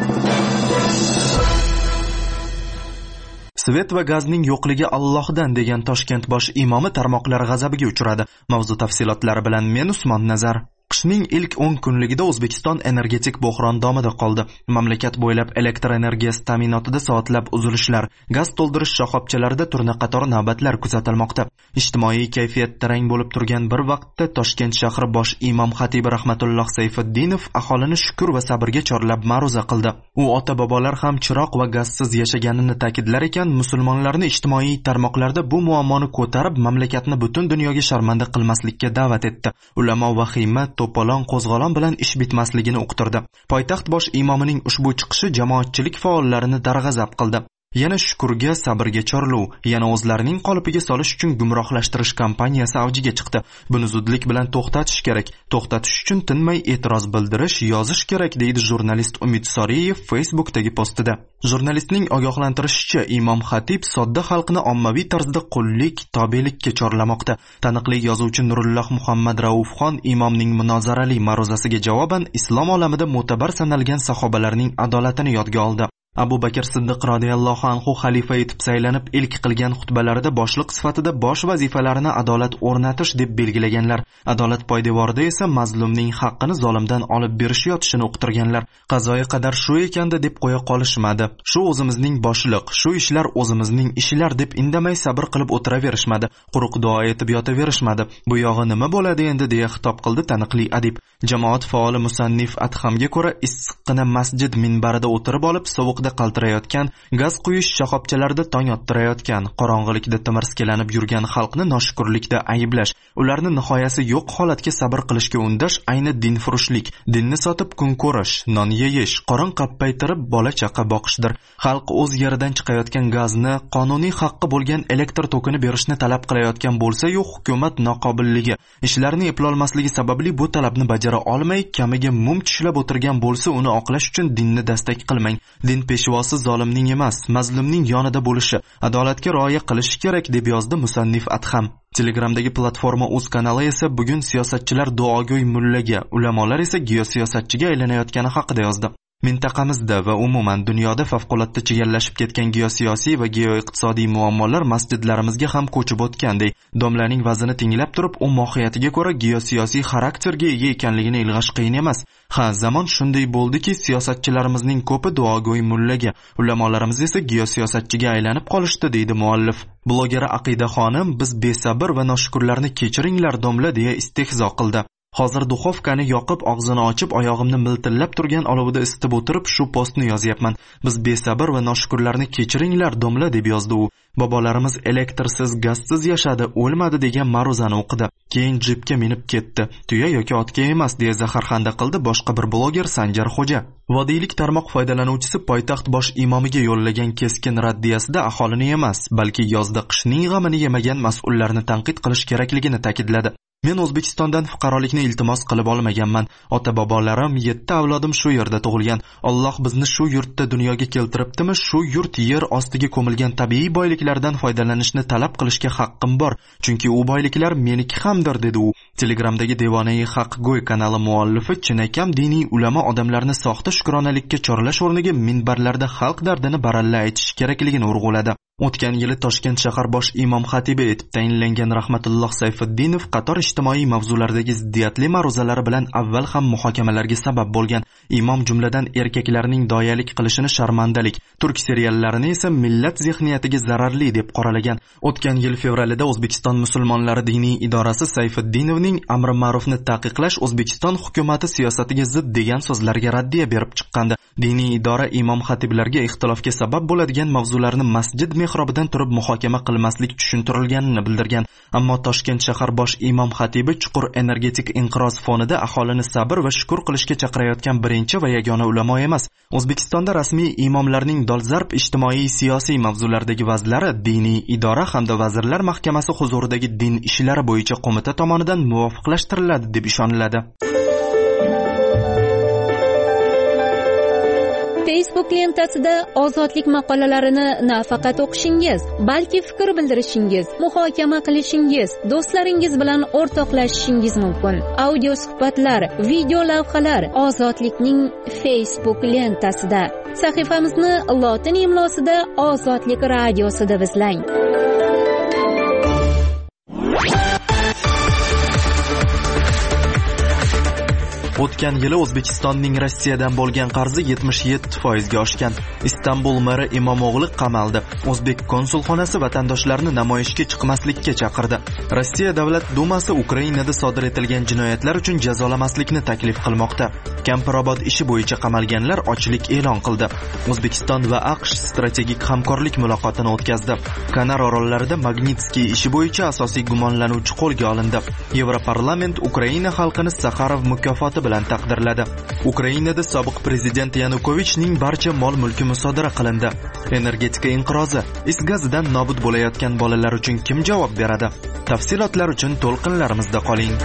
Svet va gazning yo'qligi Allohdan degan Toshkent bosh imomi tarmoqlar g'azabiga uchradi. Mavzu tafsilotlari bilan men Usmon Nazar. Qishning ilk 10 kunligida O'zbekiston energetik bo'hron domida qoldi. Mamlakat bo'ylab elektr energiyasi ta'minotida soatlab uzilishlar, gaz to'ldirish shoxobchalarida turna qator navbatlar kuzatilmoqda. Ijtimoiy kayfiyat tarang bo'lib turgan bir vaqtda Toshkent shahri bosh imom xatibi Rahmatulloh Sayfiddinov aholini shukr va sabrga chorlab ma'ruza qildi. U ota-bobolar ham chiroq va gazsiz yashaganini ta'kidlar ekan, musulmonlarni ijtimoiy tarmoqlarda bu muammoni ko'tarib, mamlakatni butun dunyoga sharmanda qilmaslikka da'vat etdi. Ulamo vahima to'polon qo'zg'olon bilan ish bitmasligini uqtirdi. Poytaxt bosh imomining ushbu chiqishi jamoatchilik faollarini darg'azab qildi. Yana shukurga, sabrga chorlov, yana o'zlarining qolipiga solish uchun gumrohlashtirish kampaniyasi avjiga chiqdi. Buni zudlik bilan to'xtatish kerak. To'xtatish uchun tinmay e'tiroz bildirish, yozish kerak, deydi jurnalist Umid Soriyev Facebookdagi postida. Jurnalistning ogohlantirishicha, imom xatib sodda xalqni ommaviy tarzda qullik, tobelikka chorlamoqda. Taniqli yozuvchi Nurulloh Muhammad Raufxon imomning munozarali ma'ruzasiga javoban islom olamida mo'tabar sanalgan sahobalarning adolatini yodga oldi. Abu Bakr Siddiq radhiyallohu anhu xalifa etib saylanib ilk qilgan xutbalarida boshliq sifatida bosh vazifalarini adolat o'rnatish deb belgilaganlar. Adolat poydevorida esa mazlumning haqqini zolimdan olib berish yotishini uqtirganlar. Qazoyi qadar shu ekanda deb qo'ya qolishmadi. Shu o'zimizning boshliq, shu ishlar o'zimizning ishlar deb indamay sabr qilib o'tiraverishmadi. Quruq duo etib yotaverishmadi. Bu yog'i nima bo'ladi endi deya xitob qildi taniqli adib. Jamoat faoli musannif Adhamga ko'ra issiqqina masjid minbarida o'tirib olib sovuq qaltirayotgan, gaz quyish shoxobchalarida tong ottirayotgan, qorong'ilikda timirskilanib yurgan xalqni noshukrlikda ayblash, ularni nihoyasi yo'q holatga sabr qilishga undash ayni dinfurushlik, dinni sotib kun ko'rish, non yeyish, qorin qappaytirib bola chaqa boqishdir. Xalq o'z yeridan chiqayotgan gazni, qonuniy haqqi bo'lgan elektr tokini berishni talab qilayotgan bo'lsa-yu, hukumat noqobilligi, ishlarni eplolmasligi sababli bu talabni bajara olmay, kamiga mum tishlab o'tirgan bo'lsa, uni oqlash uchun dinni dastak qilmang. Din peshvosi zolimning emas, mazlumning yonida bo'lishi, adolatga rioya qilish kerak deb yozdi musannif Adham. Telegramdagi platforma o'z kanali esa bugun siyosatchilar duogo'y mullaga, ulamolar esa geosiyosatchiga aylanayotgani haqida yozdi. Mintaqamizda va umuman dunyoda favqulodda chigallashib ketgan geosiyosiy va geoiqtisodiy muammolar masjidlarimizga ham ko'chib o'tgandek. Domlaning vazini tinglab turib, u mohiyatiga ko'ra geosiyosiy xarakterga ega ekanligini ilg'ash qiyin emas. Ha, zamon shunday bo'ldiki, siyosatchilarimizning ko'pi duogo'y mullaga, ulamolarimiz esa geosiyosatchiga aylanib qolishdi, deydi muallif. Bloger Aqida xonim, biz besabr va noshukurlarni kechiringlar domla deya istehzo qildi. Hozir duxovkani yoqib, og'zini ochib, oyog'imni miltillab turgan olovida isitib o'tirib, shu postni yozyapman. Biz besabr va noshukurlarni kechiringlar domla deb yozdi u. Bobolarimiz elektrsiz, gazsiz yashadi, o'lmadi degan ma'ruzani o'qidi. Keyin jipga minib ketdi. Tuya yoki otga emas deya zaharxanda qildi boshqa bir bloger Sanjar Xo'ja. Vodiylik tarmoq foydalanuvchisi poytaxt bosh imomiga yo'llagan keskin raddiyasida aholini emas, balki yozda qishning g'amini yemagan mas'ullarni tanqid qilish kerakligini ta'kidladi. Men O'zbekistondan fuqarolikni iltimos qilib olmaganman. Ota-bobolarim, 7 avlodim shu yerda tug'ilgan. Alloh bizni shu yurtda dunyoga keltiribdimi? Shu yurt yer ostiga ko'milgan tabiiy boyliklardan foydalanishni talab qilishga haqqim bor. Chunki u boyliklar meniki hamdir, dedi u. Telegramdagi Devonai Haq Go'y kanali muallifi chinakam diniy ulamo odamlarni soxta shukronalikka chorlash o'rniga minbarlarda xalq dardini baralla aytish kerakligini urg'uladi. O'tgan yili Toshkent shahar bosh imom xatibi etib tayinlangan Rahmatulloh Sayfiddinov qator ijtimoiy mavzulardagi ziddiyatli ma'ruzalari bilan avval ham muhokamalarga sabab bo'lgan. Imom jumladan erkaklarning doyalik qilishini sharmandalik, turk seriallarini esa millat zehniyatiga zararli deb qoralagan. O'tgan yil fevralida O'zbekiston musulmonlari diniy idorasi Sayfiddinovning amri ma'rufni taqiqlash O'zbekiston hukumati siyosatiga zid degan so'zlarga raddiya berib chiqqandi. Diniy idora imom xatiblarga ixtilofga sabab bo'ladigan mavzularni masjid mehrobidan turib muhokama qilmaslik tushuntirilganini bildirgan. Ammo Toshkent shahar bosh imom xatibi chuqur energetik inqiroz fonida aholini sabr va shukr qilishga chaqirayotgan birinchi va yagona ulamo emas. O'zbekistonda rasmiy imomlarning dolzarb ijtimoiy siyosiy mavzulardagi va'zlari diniy idora hamda vazirlar mahkamasi huzuridagi din ishlari bo'yicha qo'mita tomonidan muvofiqlashtiriladi deb ishoniladi. Facebook lentasida ozodlik maqolalarini nafaqat o'qishingiz, balki fikr bildirishingiz, muhokama qilishingiz, do'stlaringiz bilan o'rtoqlashishingiz mumkin. Audio suhbatlar, video lavhalar Ozodlikning Facebook lentasida. Sahifamizni lotin imlosida Ozodlik radiosida izlang. O'tgan yili O'zbekistonning Rossiyadan bo'lgan qarzi 77% ga oshgan. Istanbul meri Imomog'li qamaldi. O'zbek konsulxonasi vatandoshlarni namoyishga chiqmaslikka chaqirdi. Rossiya Davlat Dumasi Ukrainada sodir etilgan jinoyatlar uchun jazolamaslikni taklif qilmoqda. Kampirobod ishi bo'yicha qamalganlar ochlik e'lon qildi. O'zbekiston va AQSh strategik hamkorlik muloqotini o'tkazdi. Kanar orollarida Magnitskiy ishi bo'yicha asosiy gumonlanuvchi qo'lga olindi. Yevroparlament Ukraina xalqini Saxarov mukofoti bilan taqdirladi. Ukrainada sobiq prezident Yanukovichning barcha mol-mulki musodara qilindi. Energetika inqirozi, is gazidan nobud bo'layotgan bolalar uchun kim javob beradi? Tafsilotlar uchun to'lqinlarimizda qoling.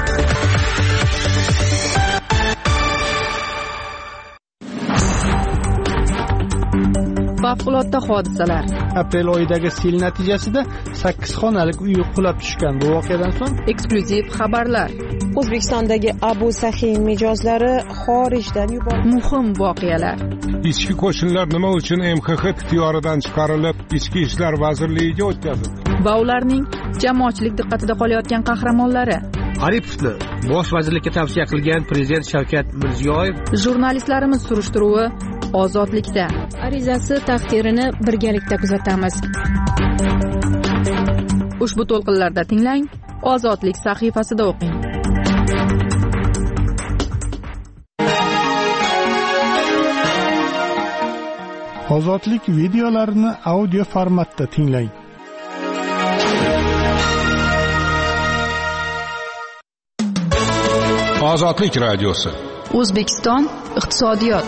Favqulodda hodisalar. Aprel oyidagi sel natijasida 8 xonalik uy qulab tushgan. Bu voqeadan so'ng eksklyuziv xabarlar. O'zbekistondagi Abu Sahiy mijozlari xorijdan yuborildi. Muhim voqealar. Ichki qo'shinlar nima uchun MXX ixtiyoridan chiqarilib, Ichki ishlar vazirligiga o'tkazildi? Va ularning jamoatchilik diqqatida qolayotgan qahramonlari. Aripovni bosh vazirlikka tavsiya qilgan prezident Shavkat Mirziyoyev. Jurnalistlarimiz surishtiruvi Ozodlikda. Arizasi taqdirini birgalikda kuzatamiz. Ushbu to'lqinlarda tinglang, Ozodlik sahifasida o'qing. Ozodlik videolarini audio formatda tinglang. Ozodlik radiosi. O'zbekiston iqtisodiyot.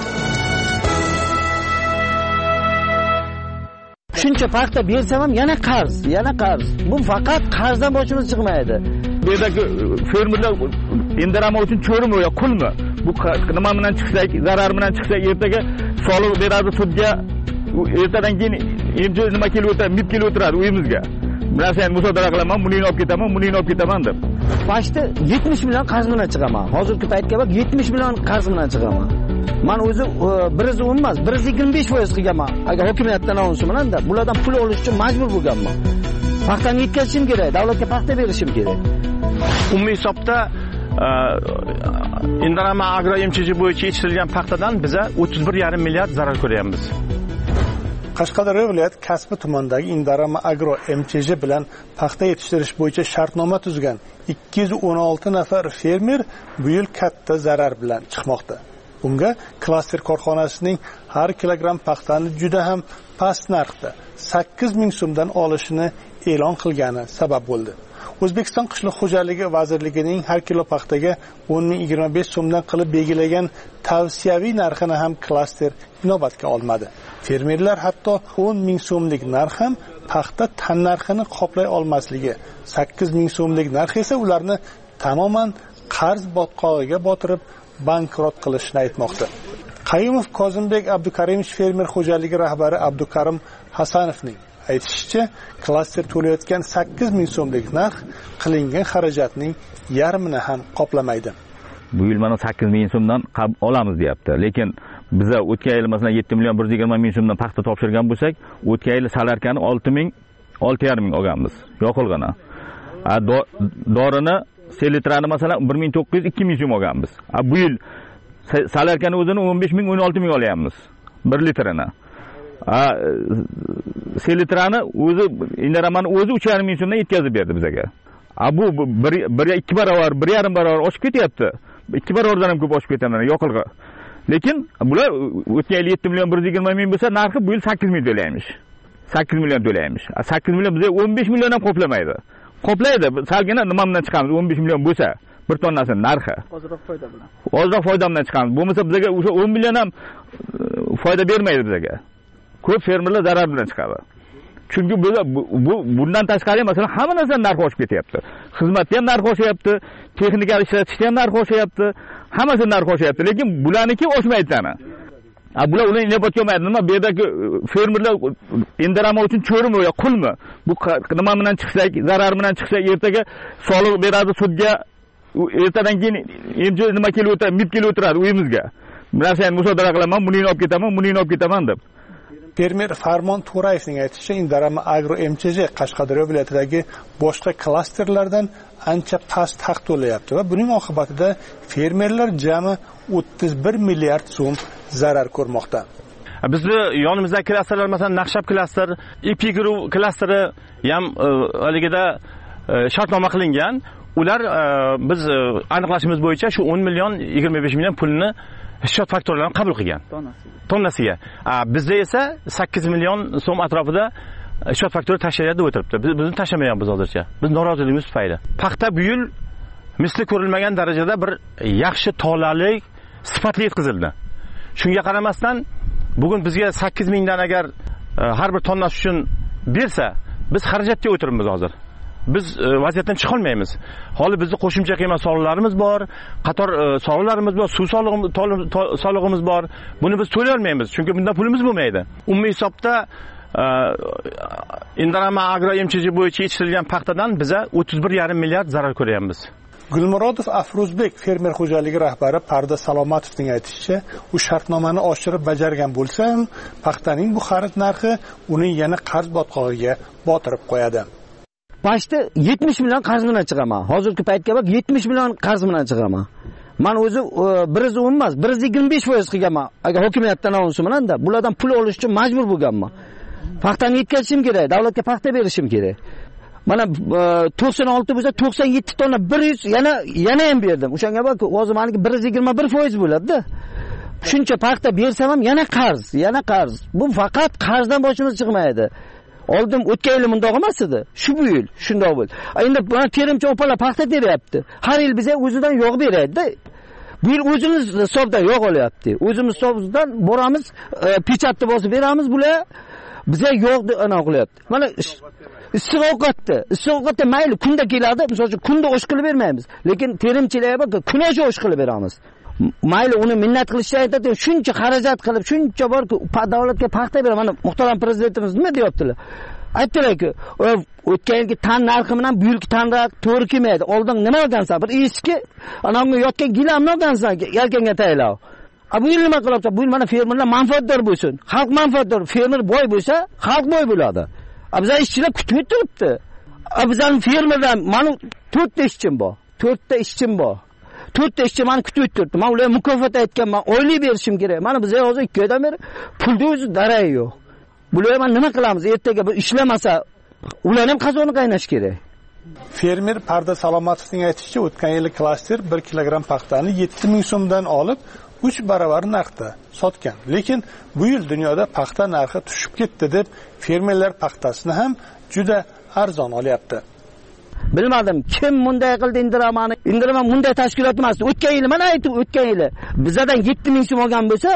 Shuncha paxta bersam ham yana qarz. Bu faqat qarzdan boshimiz chiqmaydi. Bu yerdagi fermerlar indarama uchun cho'rimi yo qulmi? Bu nima bilan chiqsak, zarar bilan chiqsak, ertaga soliq beradi sudga. Ertadan keyin nima kelib o'tadi, mib kelib o'tiradi uyimizga. Narsa musodara qilaman, buni olib ketaman deb. Faqat 70 million qarz bilan chiqaman. Hozirgi paytga bak 70 million qarz bilan chiqaman. Men o'zi 110 emas, 125% qilganman. Agar hokimiyatdan olishim bilan-da, bulardan pul olish uchun majbur bo'lganman. Paxtani yetkazishim kerak, davlatga paxta berishim kerak. Umumiy hisobda Indarama agro MChJ bo'yicha yetishtirilgan paxtadan biza 31,5 milliard zarar ko'ryapmiz. Qashqadaryo viloyat Kasbi tumanidagi Indarama agro MChJ bilan paxta yetishtirish bo'yicha shartnoma tuzgan 216 nafar fermer bu yil katta zarar bilan chiqmoqda. Bunga klaster korxonasining har kilogramm paxtani juda ham past narxda 8000 so'mdan olishini e'lon qilgani sabab bo'ldi. O'zbekiston Qishloq xo'jaligi vazirligining har kilo paxtaga 10,025 so'mdan qilib belgilagan tavsiyaviy narxini ham klaster inobatga olmadi. Fermerlar hatto 10,000 so'mlik narx ham paxta tan narxini qoplay olmasligi, 8,000 so'mlik narx esa ularni tamoman qarz botqog'iga botirib bankrot qilishini aytmoqda. Qayumov Kozimбек Abdukarimovich fermer xo'jaligi rahbari Abdukarim Hasanovning aytishicha, klaster to'layotgan 8,000 so'mlik narx qilingan xarajatning yarmini ham qoplamaydi. Bu yil mana 8,000 so'mdan olamiz deyapti. Lekin biza o'tgan yil masalan 7,120,000 so'mdan paxta topshirgan bo'lsak, o'tgan yil salarkani 6,5 olganmiz. Yoqilg'ini. Dorini selitrani masalan 1,900-2,000 so'm olganmiz. Bu yil salarkani o'zini 15,000, 16,000 olyapmiz 1 litrini. Selitrani o'zi Indaramani o'zi 3,5 so'mdan yetkazib berdi bizaga. Bu 2 barobar, 1,5 barobar oshib ketyapti. 2 barobardan ham ko'p oshib ketadi yoqilg'i. Lekin bular o'tgan yil 7,120,000 bo'lsa, narxi bu yil 8,000 to'laymiz. 8 million to'laymiz. 8 million bizga 15 million ham qoplamaydi. Qoplaydi. Salgina nima bilan chiqamiz? 15 million bo'lsa, bir tonnasining narxi. Ozroq foyda bilan. Ozroq foyda bilan chiqamiz. Bo'lmasa bizga o'sha 10 million ham foyda bermaydi bizga. Ko'p fermerlar zarar bilan chiqadi. Chunki bundan tashqari masalan hamma narsa narxi oshib ketyapti. Xizmatga ham narxi oshyapti, texnika ishlatishga ham narxi oshyapti, hammasi narxi oshyapti, lekin bularniki oshmaydi tana. Bular ularni inobatga olmaydi. Nima bu yerdagi fermerlar indarama uchun cho'rimi yo qulmi? Bu nima bilan chiqsak, zarar bilan chiqsak, ertaga soliq beradi sudga, ertadan keyin endi nima kelib o'tadi, mib kelib o'tiradi uyimizga. Bu narsani musodara qilaman, buni olib ketaman, buni olib ketaman deb. Fermer Farmon To'rayevning aytishicha, Indarama Agro MCJ Qashqadaryo viloyatidagi boshqa klasterlardan ancha past haq to'layapti va buning oqibatida fermerlar jami 31 milliard so'm zarar ko'rmoqda. Bizni yonimizda klasterlar, masalan, Naqshab klaster, Epigru klasteri ham haligida shartnoma qilingan. Ular biz aniqlashimiz bo'yicha shu 10 million 25 million pulni hissiyot faktoralarini qabul qilgan. Tonnasiga. Bizda esa 8 million so'm atrofida hissiyot faktori tashlaydi deb o'tiribdi. Bizni tashlamayapmiz hozircha. Biz noroziligimiz tufayli. Paxta bu yil misli ko'rilmagan darajada bir yaxshi tolali, sifatli yetkazildi. Shunga qaramasdan bugun bizga 8 mingdan agar har bir tonnasi uchun bersa, biz xarajatga o'tiribmiz hozir. Biz vaziyatdan chiqa olmaymiz. Hali bizning qo'shimcha qiymat soliqlarimiz bor, qator soliqlarimiz bor, suv solig'imiz bor. Buni biz to'lay olmaymiz, chunki bundan pulimiz bo'lmaydi. Umumiy hisobda Indarama Agro MCJ bo'yicha yetishtirilgan paxtadan biza 31,5 milliard zarar ko'ryapmiz. Gulmurodov Afruzbek fermer xo'jaligi rahbari Parda Salomatovning aytishicha, u shartnomani oshirib bajargan bo'lsa ham, paxtaning bu xarid narxi uning yana qarz botqog'iga botirib qo'yadi. Başta 70 million qarz bilan chiqaman. Hozirgi paytga bak 70 million qarz bilan chiqaman. Men o'zi 110 emas, 125% qilganman. Agar hokimiyatdan olsam-da, bulardan pul olish uchun majbur bo'lganman. Paxtani yetkazishim kerak, davlatga paxta berishim kerak. Mana 96 bo'lsa 97 tonna 100 yana ham berdim. O'shanga bak, hozir meniki 121% bo'ladi-da. Shuncha paxta bersam ham yana qarz. Bu faqat qarzdan boshimiz chiqmaydi. Oldim o'tgan yil bundoq emas edi. Shu bu yil shundoq bo'ldi. Endi mana terimchi opalar paxta teryapti. Har yil bizga o'zidan yog' beradi-da. Bu yil o'zimiz hisobdan yog' olyapti. O'zimiz hisobdan boramiz, pechatni bosib beramiz bular. Bizga yog' ana qilyapti. Mana issiq ovqatda mayli kunda keladi, misol uchun kunda osh qilib bermaymiz. Lekin terimchilarga bak, kunochi osh qilib beramiz. Mayli uni minnat qilishni aytadi, shuncha xarajat qilib, shuncha borki, davlatga paxta beraman. Mana muhtaram prezidentimiz nima deyaptilar? Aytdilar-ku, o'tgan yilgi tan narxi bilan bu yilgi tan narxi to'g'ri kelmaydi. Oldin nima olgansan? Bir eski anamga yotgan gilamni olgansan, yelkanga taylav. Bu yil nima qilyapti? Bu yil mana fermerlar manfaatdor bo'lsin. Xalq manfaatdor, fermer boy bo'lsa, xalq boy bo'ladi. Bizlar ishchilar kutib turibdi. Bizning fermerlar mana 4 ta ishchim bor. 4 ta ishchi meni kutib turibdi. Men ularga mukofot aytganman, oylik berishim kerak. Mana bizga hozir 2 oydan beri pulni o'zi daray yo'q. Bular men nima qilamiz? Ertaga bu ishlamasa, ular ham qazoni qaynash kerak. Fermer Parda Salomatovning aytishicha, o'tgan yili klaster 1 kilogram paxtani 7 ming so'mdan olib 3 baravar narxda sotgan. Lekin bu yil dunyoda paxta narxi tushib ketdi deb fermerlar paxtasini ham juda arzon olyapti. Bilmadim, kim bunday qildi Indaramani? Indarama bunday tashkilot emas. O'tgan yili mana aytib, o'tgan yili bizdan 7 ming so'm olgan bo'lsa,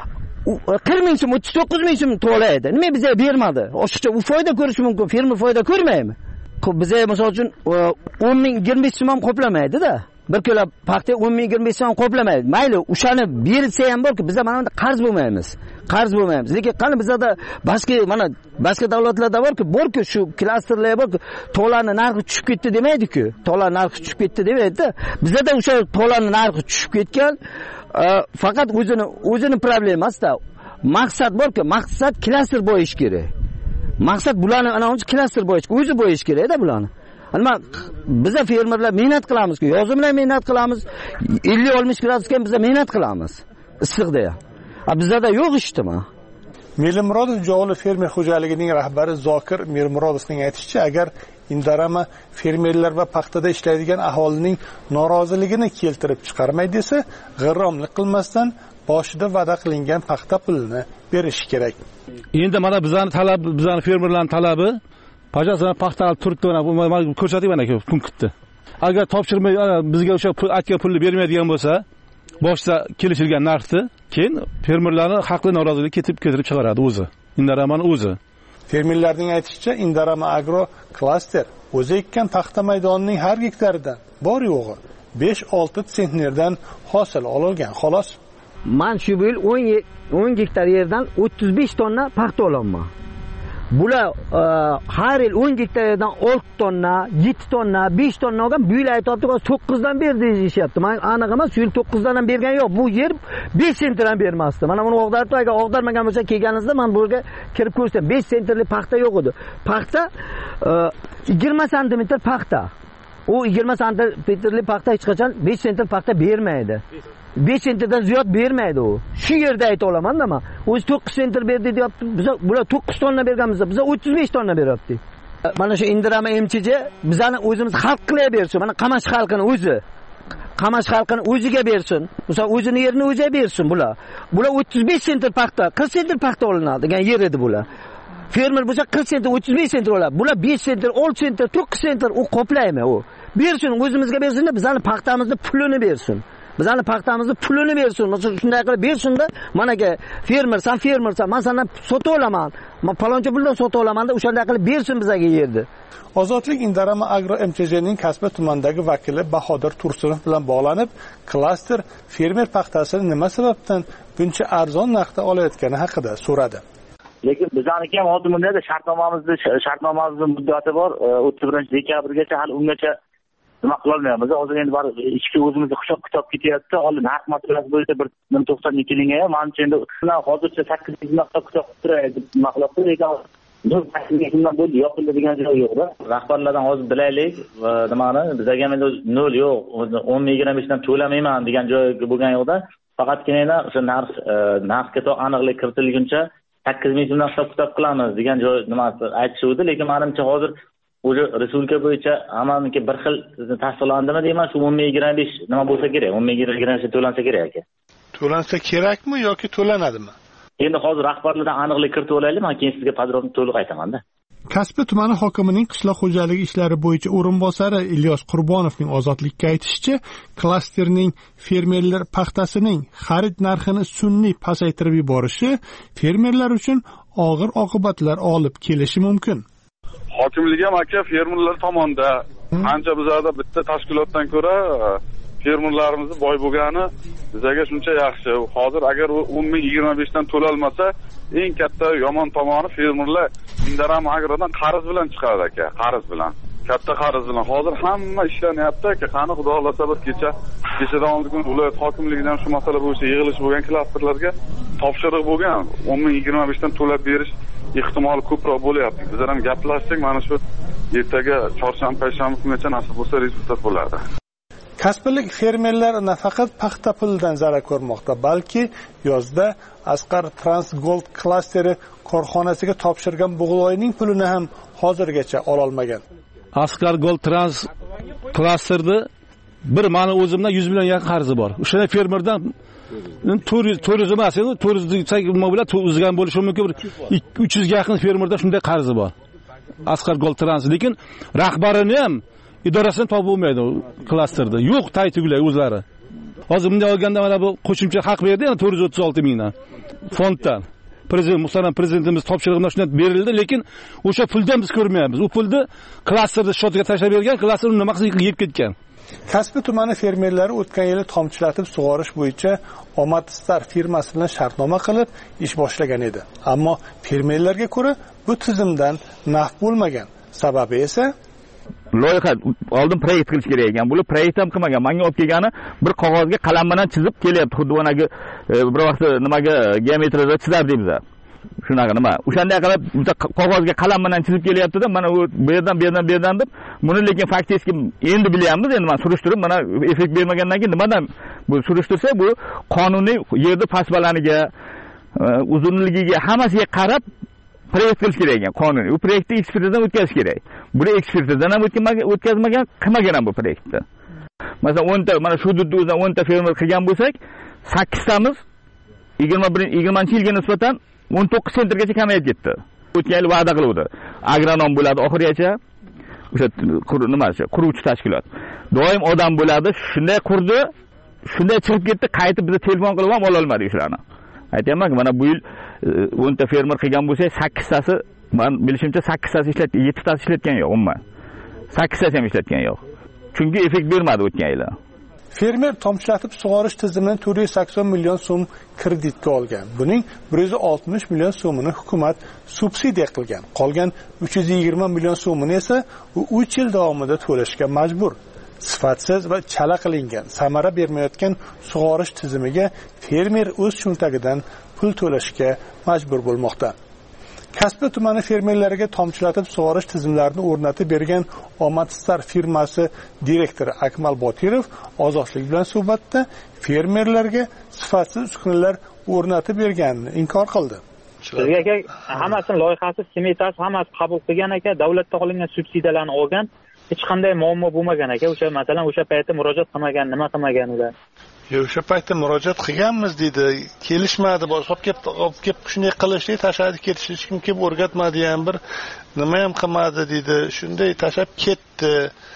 40 ming so'm, 39 ming so'm to'laydi. Nima bizga bermadi? Oshiqcha u foyda ko'rish mumkin, fermer foyda ko'rmaymi? Bizga misol uchun 10 ming 25 so'm ham qoplamaydi-da. Bir kilo paxta 10 ming 25 so'm qoplamaydi. Mayli, o'shani berilsa ham borki, biz mana bunda qarz bo'lmaymiz. Lekin qani bizda boshqa davlatlarda borki, shu klasterlar borki, to'larning narxi tushib ketdi demaydi-ku. To'lar narxi tushib ketdi demaydi-da. Bizda o'sha to'larning narxi tushib ketgan, faqat o'zini problemasida. Maqsad borki, maqsad klaster bo'yish kerak. Maqsad bularni ana o'zi klaster o'zi bo'yish kerak-da bularni. Nima biza fermerlar mehnat qilamiz-ku, yoz bilan mehnat qilamiz, 50-60 gradusga biz mehnat qilamiz. Issiqda ham. Bizda yo'q ishdimi? Mirmurodov Jovli fermer xo'jaligining rahbari Zokir Mirmurodovning aytishicha, agar Indarama fermerlar va paxtada ishlaydigan aholining noroziligini keltirib chiqarmay desa, g'irromlik qilmasdan boshida va'da qilingan paxta pulini berishi kerak. Endi mana bizani fermerlarning talabi, pajasini paxta olib turibdi, mana ko'rsatib mana punktni. Agar topshirmay bizga o'sha aytgan pulni bermaydigan bo'lsa, boshda kelishilgan narxni, keyin fermerlarning haqli norozilik keltirib chiqaradi o'zi. Indaramaning o'zi. Fermerlarning aytishicha, Indarama Agro klaster o'zi ekkan paxta maydonining har gektaridan bor yo'g'i 5-6 sentnerdan hosil olgan xolos. Men shu yil 10 gektar yerdan 35 tonna paxta olaman. Bular har yil 10 gektar yerdan 6 tonna, 7 tonna, 5 tonna olgan. Bu yil aytibdi, 9 dan berdi deyishyapti. Men aniq emas, shu yil 9 dan ham bergan yo'q. Bu yer 5 sentdan bermasdi. Mana buni og'darib, agar og'darmagan bo'lsa kelganingizda men bu yerga kirib ko'rsam, 5 sentrli paxta yo'q edi. Paxta 20 santimetr paxta. O 20 santimetrli paxta hech qachon 5 sentr paxta bermaydi. 5 sentrdan ziyod bermaydi u. Shu yerda ayta olaman-da men. O'zi 9 sentr berdi deyapti. Biz bular 9 tonna berganmiz, biz 35 tonna beryapti. Mana shu Indarama MCJ bizani o'zimiz xalq qilib bersin. Mana Qamash xalqini o'zi. Qamash xalqini o'ziga bersin. O'sha o'zini yerini o'ziga bersin bular. Bular 35 sentr paxta, 40 sentr paxta olinadi degan yer edi bular. Fermer bo'lsa 40 sentr, 35 sentr oladi. Bular 5 sentr, 6 sentr, 9 sentr u qoplaymi u? Bersin, o'zimizga bersin-da, bizani paxtamizni pulini bersin. Bizani paxtamizni pulini bersin. Masalan, shunday qilib bersin-da, managa fermersan, men sendan sotib olaman. Men paloncha puldan sotib olaman-da, o'shanday qilib bersin bizga yerni. Ozodlik Indarama Agro MCJning Kasbi tumanidagi vakili Bahodir Tursunov bilan bog'lanib, klaster fermer paxtasini nima sababdan buncha arzon narxda olayotgani haqida so'radi. Lekin bizaniki ham hozir bundayda shartnomamizning muddati bor, 31-dekabrgacha hali ungacha nima qila olmayapmiz. Hozir endi bor ichki o'zimizni hisob-kitob ketyapti. Hozir narx masalasi bo'yicha 192 ga, menimcha endi hozircha 8 ming hisob-kitob qilib turadi deb nima qilyapti. Lekin bo'ldi, yopildi degan joy yo'q-da. Rahbarlardan hozir bilaylik, nimani bizga ham endi 0 yo'q, 10.25 dan to'lamayman degan joy bo'lgan yo'qda. Faqatgina o'sha narxga to aniqlik kiritilguncha 8 ming so'mdan hisob-kitob qilamiz degan joy nima aytishuvdi. Lekin menimcha hozir o'sha respublika bo'yicha hammaniki bir xil tasdiqlandimi deyman, shu 10.25 nima bo'lsa kerak, 10.25 to'lansa kerak aka. To'lansa kerakmi yoki to'lanadimi? Endi hozir rahbarlardan aniqlik kiritib olaylik, men keyin sizga podrobni to'liq aytaman-da. Kasbi tumani hokimining qishloq xo'jaligi ishlari bo'yicha o'rinbosari Ilyos Qurbonovning Ozodlikka aytishicha, klasterning fermerlar paxtasining xarid narxini sun'iy pasaytirib yuborishi fermerlar uchun og'ir oqibatlar olib kelishi mumkin. Hokimlik ham aka fermerlar tomonda ancha bizlarda bitta tashkilotdan ko'ra fermerlarimiz boy bo'lgani bizga shuncha yaxshi. Hozir agar 10.025 dan to'lalmasa, eng katta yomon tomoni fermerlar Indarama Agrodan qarz bilan chiqadi aka, qarz bilan. Katta qarz bilan. Hozir hamma ishlanyapti aka. Qani xudo xolasa bir kechadan oldin viloyat hokimligidan shu masala bo'yicha yig'ilish bo'lgan klasterlarga topshiriq bo'lgan. 10.025 dan to'lab berish ehtimoli ko'proq bo'lyapti. Bizlar ham gaplashsak, mana shu ertaga chorshanba, payshanba kungacha nasib bo'lsa rezultat bo'ladi. Kasblik fermerlar nafaqat paxta pulidan zarar ko'rmoqda, balki yozda Asqar Transgold klasteri korxonasiga topshirgan bug'doyning pulini ham hozirgacha ola olmagan. Asqar Gold Trans klasterda bir meni o'zimdan 100 million yaqin qarzi bor. O'sha fermerdan 400 emas, 400 nima bilan o'zgan bo'lishi mumkin, 300 ga yaqin fermerda shunday qarzi bor. Asqar Gold Trans, lekin rahbarini ham idorasini topib bo'lmaydi klasterda. Yo'q, taytuglar o'zlari. Hozir bunday olganda mana bu qo'shimcha haq berdi, yana 436 mingdan fonddan. Muhtaram prezidentimiz topshirig'idan shunday berildi, lekin o'sha puldan biz ko'rmayapmiz. U pulni klasterda shotiga tashlab bergan, klaster uni nimasiga yeb ketgan. Kasbi tumani fermerlari o'tgan yili tomchilatib sug'orish bo'yicha Omad Star firmasi bilan shartnoma qilib ish boshlagan edi. Ammo fermerlarga ko'ra bu tizimdan naf bo'lmagan. Sababi esa loyiha oldin proyekt qilish kerak ekan. Bular proyekt ham qilmagan. Menga olib kelgani bir qog'ozga qalam bilan chizib kelyapti. Xuddi bunagi bir vaqt nimaga geometriyada chizardik biz. Shunaqa nima? O'shanday qilib qog'ozga qalam bilan chizib kelyapti-da, mana bu yerdan deb. Buni lekin faktiski endi bilyapmiz, endi men surishtirib, mana effekt bermagandan keyin nimadan bu surishtirsa, bu qonuniy yerda pasbalaniga, uzunligiga, hammasiga qarab proyekt qilish kerak ekan, qonuniy. U proyektni ekspertizadan o'tkazish kerak. Buni ekspertizadan ham o'tkazmagan, qilmagan ham bu proyektni. Masalan, 10 ta, mana shu hududda o'zdan 10 ta fermer qilgan bo'lsak, 8 tamiz 20-yilga nisbatan 19 sentrgacha kamayib ketdi. O'tgan yil va'da qiluvdi. Agronom bo'ladi oxirigacha. O'sha nimasi, quruvchi tashkilot. Doim odam bo'ladi, shunday qurdi, shunday chiqib ketdi, qaytib bizga telefon qilib ham ola olmadik shularni. Aytayapman, mana bu yil 10 ta fermer qilgan bo'lsa, 8 tasi, men bilishimcha 8 tasi ishlatdi, 7 tasi ishlatgan yo'q umuman. 8 tasi ham ishlatgan yo'q. Chunki effekt bermadi o'tgan yil. Fermer tomchilatib sug'orish tizimidan 480 million so'm kreditga olgan. Buning 160 million so'mini hukumat subsidiya qilgan. Qolgan 320 million so'mini esa u 3 yil davomida to'lashga majbur. Sifatsiz va chala qilingan, samara bermayotgan sug'orish tizimiga fermer o'z cho'ntagidan pul to'lashga majbur bo'lmoqda. Kasbi tumani fermerlariga tomchilatib sug'orish tizimlarini o'rnatib bergan Omadstar firmasi direktori Akmal Botirov Ozodlik bilan suhbatda fermerlarga sifatsiz uskunalar o'rnatib berganini inkor qildi. Bizga aka hammasini loyihasi, smetasi hammasi qabul qilgan aka, davlatdan olingan subsidiyalarni olgan, hech qanday muammo bo'lmagan aka. O'sha masalan o'sha paytda murojaat qilmagan, nima qilmagan ular. O'sha paytda murojaat qilganmiz dedi, kelishmadi, olib kelib shunday qilishdi, tashladi ketish, hech kim kelib o'rgatmadi ham, bir nima ham qilmadi dedi. Shunday tashlab ketdi.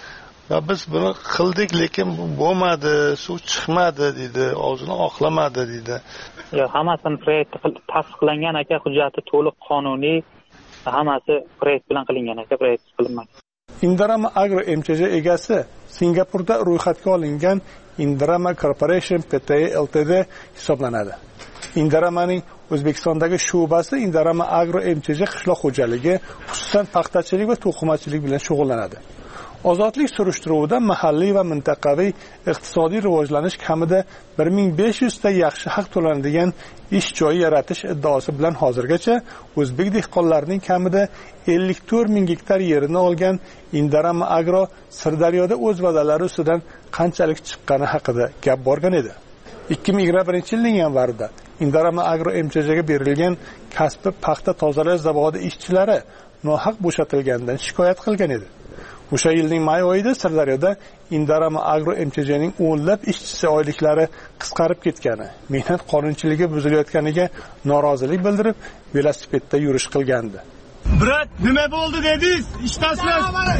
Va biz buni qildik, lekin bu bo'lmadi, suv chiqmadi dedi, og'zini oqlamadi dedi. Yo'q, hammasini proyekt tasdiqlangan aka, hujjati to'liq qonuniy, hammasi proyekt bilan qilingan aka, proyekt qilinmagan. Indarama Agro MCJ egasi Singapurda ro'yxatga olingan Indarama Corporation Pty Ltd hisoblanadi. Indaramaning O'zbekistondagi sho'basi Indarama Agro MCJ qishloq xo'jaligi, xususan paxtachilik va to'qimachilik bilan shug'ullanadi. Ozodlik surishtiruvida mahalliy va mintaqaviy iqtisodiy rivojlanish kamida 1500 ta yaxshi haq to'lanadigan ish joyi yaratish iddaosi bilan hozirgacha o'zbek dehqonlarining kamida 54 ming gektar yerini olgan Indarama Agro Sirdaryoda o'z va'dalari ustidan qanchalik chiqqani haqida gap borgan edi. 2021-yilning yanvarida Indarama Agro MCJga berilgan kasbi paxta tozalash zavodi ishchilari nohaq bo'shatilganidan shikoyat qilgan edi. O'sha yilning may oyida Sirdaryoda Indarama Agro MCJning o'nlab ishchisi oyliklari qisqarib ketgani, mehnat qonunchiligi buzilayotganiga norozilik bildirib, velosipedda yurish qilgandi. Brat, nima bo'ldi dedingiz? Ishtasizlar.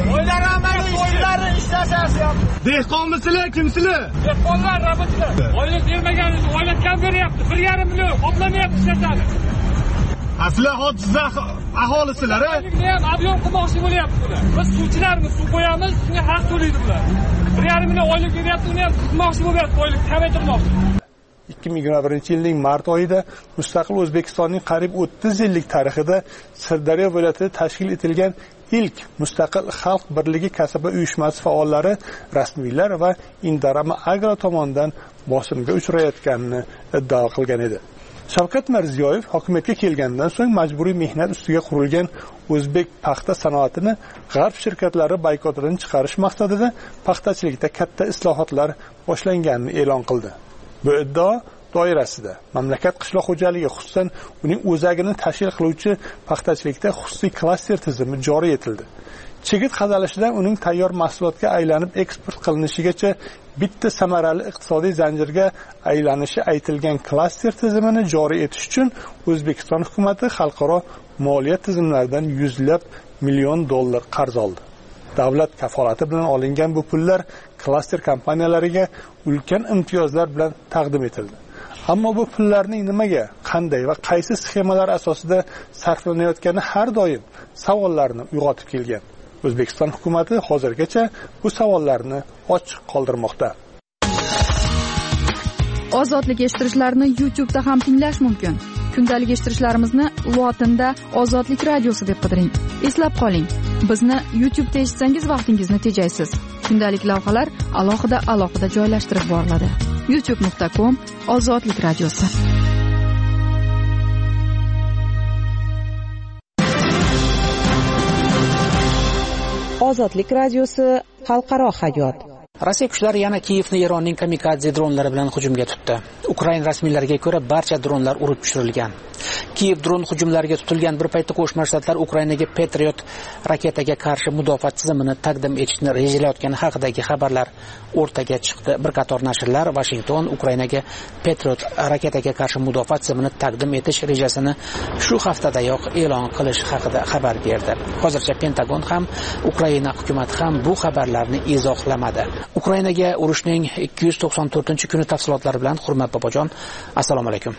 Oylarni ishtasiz. Dehqonmisizlar, kimsizlar? Dehqonlar, rabotchilar. Oylik bermaganingiz, oylik kam beryapti. 1,5 million qoplamayapti ishlasani. Asli hodisa aholisizlar. Oylikni ham ob'yom qilmoqchi bo'lyapti bular. Biz suvchilarmiz, suv qo'yamiz, shunga haq to'laydi bular. 1,5 million oylik beryapti, uni ham qilmoqchi bo'lyapti, oylik kamaytirmoqchi. 2021-yilning mart oyida mustaqil O'zbekistonning qariyb 30 yillik tarixida Sirdaryo viloyatida tashkil etilgan ilk mustaqil xalq birligi kasaba uyushmasi faollari rasmiylar va Indarama Agro tomonidan bosimga uchrayotganini iddao qilgan edi. Shavkat Mirziyoyev hokimiyatga kelgandan so'ng majburiy mehnat ustiga qurilgan o'zbek paxta sanoatini g'arb shirkatlari boykotidan chiqarish maqsadida paxtachilikda katta islohotlar boshlanganini e'lon qildi. Bu iddao doirasida mamlakat qishloq xo'jaligi, xususan uning o'zagini tashkil qiluvchi paxtachilikda xususiy klaster tizimi joriy etildi. Chigit qazalishidan uning tayyor mahsulotga aylanib eksport qilinishigacha bitta samarali iqtisodiy zanjirga aylanishi aytilgan klaster tizimini joriy etish uchun O'zbekiston hukumatı xalqaro moliya tizimlaridan $100 million qarz oldi. Davlat kafolati bilan olingan bu pullar klaster kompaniyalariga ulkan imtiyozlar bilan taqdim etildi. Ammo bu pullarning nimaga, qanday va qaysi sxemalar asosida sarflanayotgani har doim savollarni uyg'otib kelgan. O'zbekiston hukumatı hozirgacha bu savollarni ochiq qoldirmoqda. Ozodlik eshittirishlarni YouTube'da ham tinglash mumkin. Kundalik eshittirishlarimizni lotinda Ozodlik radiosi deb qidiring. Eslab qoling, bizni YouTube'da eshitsangiz vaqtingizni tejaysiz. Kundalik lavhalar alohida joylashtirib boriladi. youtube.com/Ozodlik radiosi. Ozodlik radiosi xalqaro hayot. Rossiya kuchlari yana Kiyevni Eronning kamikadze dronlari bilan hujumga tutdi. Ukraina rasmiylariga ko'ra, barcha dronlar urib tushirilgan. Kiyev dron hujumlariga tutilgan bir paytda Qo'shma Shtatlar Ukrainaga Patriot raketaga qarshi mudofaa tizimini taqdim etishni rejalayotgani haqidagi xabarlar o'rtaga chiqdi. Bir qator nashrlar Washington Ukrainaga Patriot raketaga qarshi mudofaa tizimini taqdim etish rejasini shu haftadayoq e'lon qilish haqida xabar berdi. Hozircha Pentagon ham, Ukraina hukumati ham bu xabarlarni izohlamadi. Ukrainaga urushning 294-kuni tafsilotlari bilan Hurmat Bobojon, assalomu alaykum.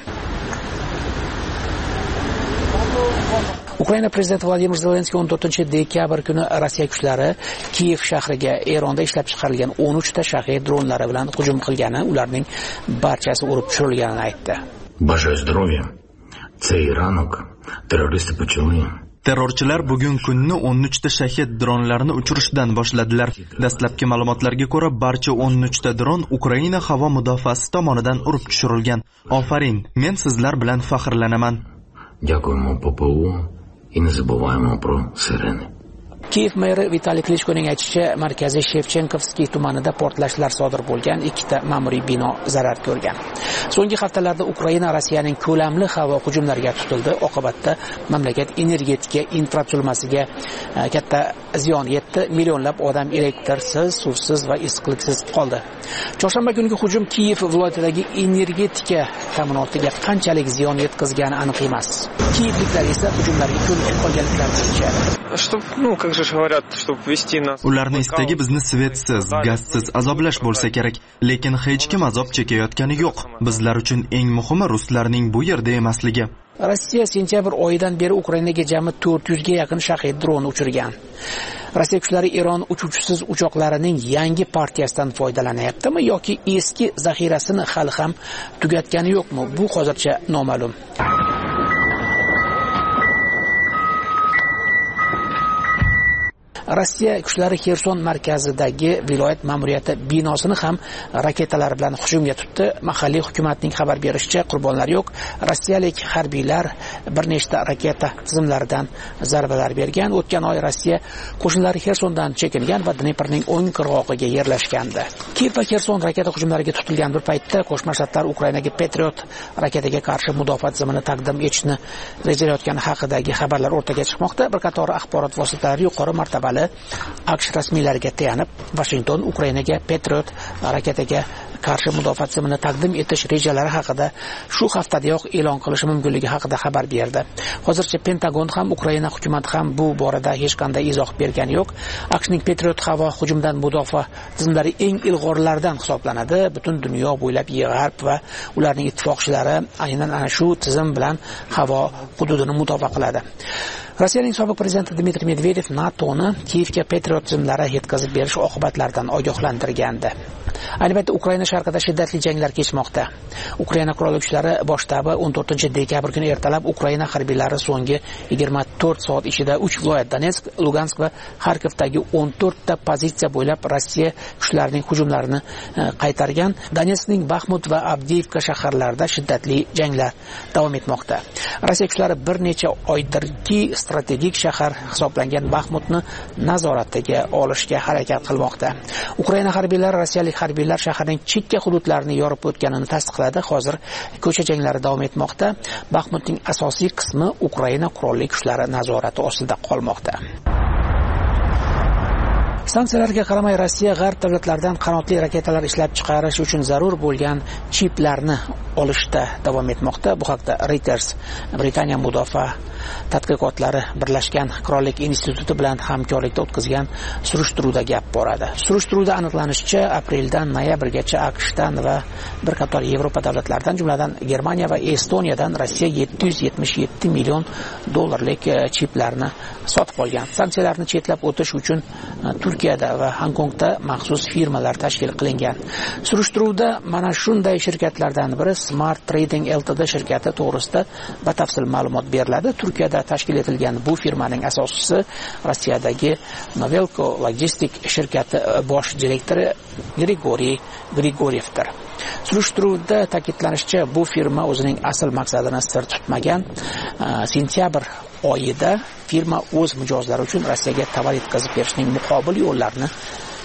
Ukraina prezidenti Vladimir Zelenskiy 14-dekabr kuni Rossiya kuchlari Kiyev shahriga Eronda ishlab chiqarilgan 13 ta shahid dronlari bilan hujum qilgani, ularning barchasi urib tushirilganini aytdi. Бажаю здоров'я. Цей ранок терористи почали. Terrorchilar bugun kunni 13 ta shahid dronlarini uchirishdan boshladilar. Dastlabki ma'lumotlarga ko'ra, barcha 13 ta dron Ukraina havo mudofaasi tomonidan urib tushirilgan. Ofarin, men sizlar bilan faxrlanaman. Дякуємо ППУ і не забуваємо про сирени. Kiyev meri Vitaliy Klitschkoning aytishicha, markaziy Shevchenkovskiy tumanida portlashlar sodir bo'lgan, 2 ta ma'muriy bino zarar ko'rgan. So'nggi haftalarda Ukraina Rossiyaning ko'lamli havo hujumlariga tutildi. Oqibatda mamlakat energetika infratuzilmasiga katta ziyon yetdi. Millionlab odam elektrsiz, suvsiz va issiqliksiz qoldi. Chorshanba kungi hujum Kiyev viloyatidagi energetika ta'minotiga qanchalik ziyon yetkazgani aniq emas. Kiyevliklar esa hujumlarga ko'nikib qolganliklarini aytishadi. Ularning istagi bizni svetsiz, gazsiz azoblash bo'lsa kerak, lekin hech kim azob chekayotgani yo'q. Bizlar uchun eng muhimi ruslarning bu yerda emasligi. Rossiya sentyabr oyidan beri Ukrainaga jami 400 ga yaqin shahid dron uchirgan. Rossiya kuchlari Eron uchuvchisiz uchoqlarining yangi partiyasidan foydalanyaptimi yoki eski zaxirasini hali ham tugatgani yo'qmi? Bu hozircha noma'lum. Rossiya kuchlari Xerson markazidagi viloyat ma'muriyati binosini ham raketalar bilan hujumga tutdi. Mahalliy hukumatning xabar berishicha, qurbonlar yo'q. Rossiyalik harbiylar bir nechta raketa tizimlaridan zarbalar bergan. O'tgan oy Rossiya qo'shinlari Xersondan chekingan va Dneprning o'ng qirg'og'iga yerlashgandi. Kiyev va Xerson raketa hujumlariga tutilgan bir paytda Qo'shma Shtatlar Ukrainaga Patriot raketaga qarshi mudofaa tizimini taqdim etishni rejalayotgani haqidagi xabarlar o'rtaga chiqmoqda. Bir qator axborot vositalari yuqori martabali AQSh rasmiylariga tayanib, Washington Ukrainaga Patriot raketaga qarshi mudofaa tizimini taqdim etish rejalari haqida shu haftadayoq e'lon qilishi mumkinligi haqida xabar berdi. Hozircha Pentagon ham, Ukraina hukumati ham bu borada hech qanday izoh bergani yo'q. AQShning Patriot havo hujumidan mudofaa tizimlari eng ilg'orlaridan hisoblanadi. Butun dunyo bo'ylab G'arb va ularning ittifoqchilari aynan ana shu tizim bilan havo hududini mudofaa qiladi. Rossiyaning sobiq prezidenti Dmitriy Medvedev NATOni Kiyevga Patriot tizimlari yetkazib berish oqibatlaridan ogohlantirgandi. Ayni paytda Ukraina sharqida shiddatli janglar kechmoqda. Ukraina qurolli kuchlari bosh shtabi 14-dekabr kuni ertalab Ukraina harbiylari so'nggi 24 soat ichida 3 viloyat Donetsk, Lugansk va Xarkovdagi 14 ta pozitsiya bo'ylab Rossiya kuchlarining hujumlarini qaytargan. Donetskning Baxmut va Avdiivka shaharlarida shiddatli janglar davom etmoqda. Rossiya kuchlari bir necha oydirki strategik shahar hisoblangan Baxmutni nazoratiga olishga harakat qilmoqda. Ukraina harbiylari rossiyalik harbiylar shaharning chekka hududlarini yorib o'tganini tasdiqladi. Hozir ko'cha janglari davom etmoqda. Baxmutning asosiy qismi Ukraina qurolli kuchlari nazorati ostida qolmoqda. Sanksiyalarga qaramay Rossiya g'arb davlatlaridan qanotli raketalar ishlab chiqarish uchun zarur bo'lgan chiplarni olishda davom etmoqda. Bu haqda Reuters Britaniya mudofaa tadqiqotlari Birlashgan Qirollik instituti bilan hamkorlikda o'tkazgan surishtiruvda gap boradi. Surishtiruvda aniqlanishicha, apreldan noyabrgacha AQShdan va bir qator Yevropa davlatlaridan, jumladan Germaniya va Estoniyadan Rossiya 777 million dollarlik chiplarni sotib olgan. Sanksiyalarni chetlab o'tish uchun Turkiyada va Hongkongda maxsus firmalar tashkil qilingan. Surishtiruvda mana shunday shirkatlardan biri Smart Trading Ltd shirkati to'g'risida batafsil ma'lumot beriladi. Turkiyada tashkil etilgan bu firmaning asoschisi Rossiyadagi Novelco Logistik shirkati bosh direktori Grigoriy Grigoryevdir. Surishtiruvda ta'kidlanishicha, bu firma o'zining asl maqsadini sir tutmagan. Sentyabr oyida firma o'z mijozlari uchun Rossiyaga tovar yetkazib berishning muqobil yo'llarini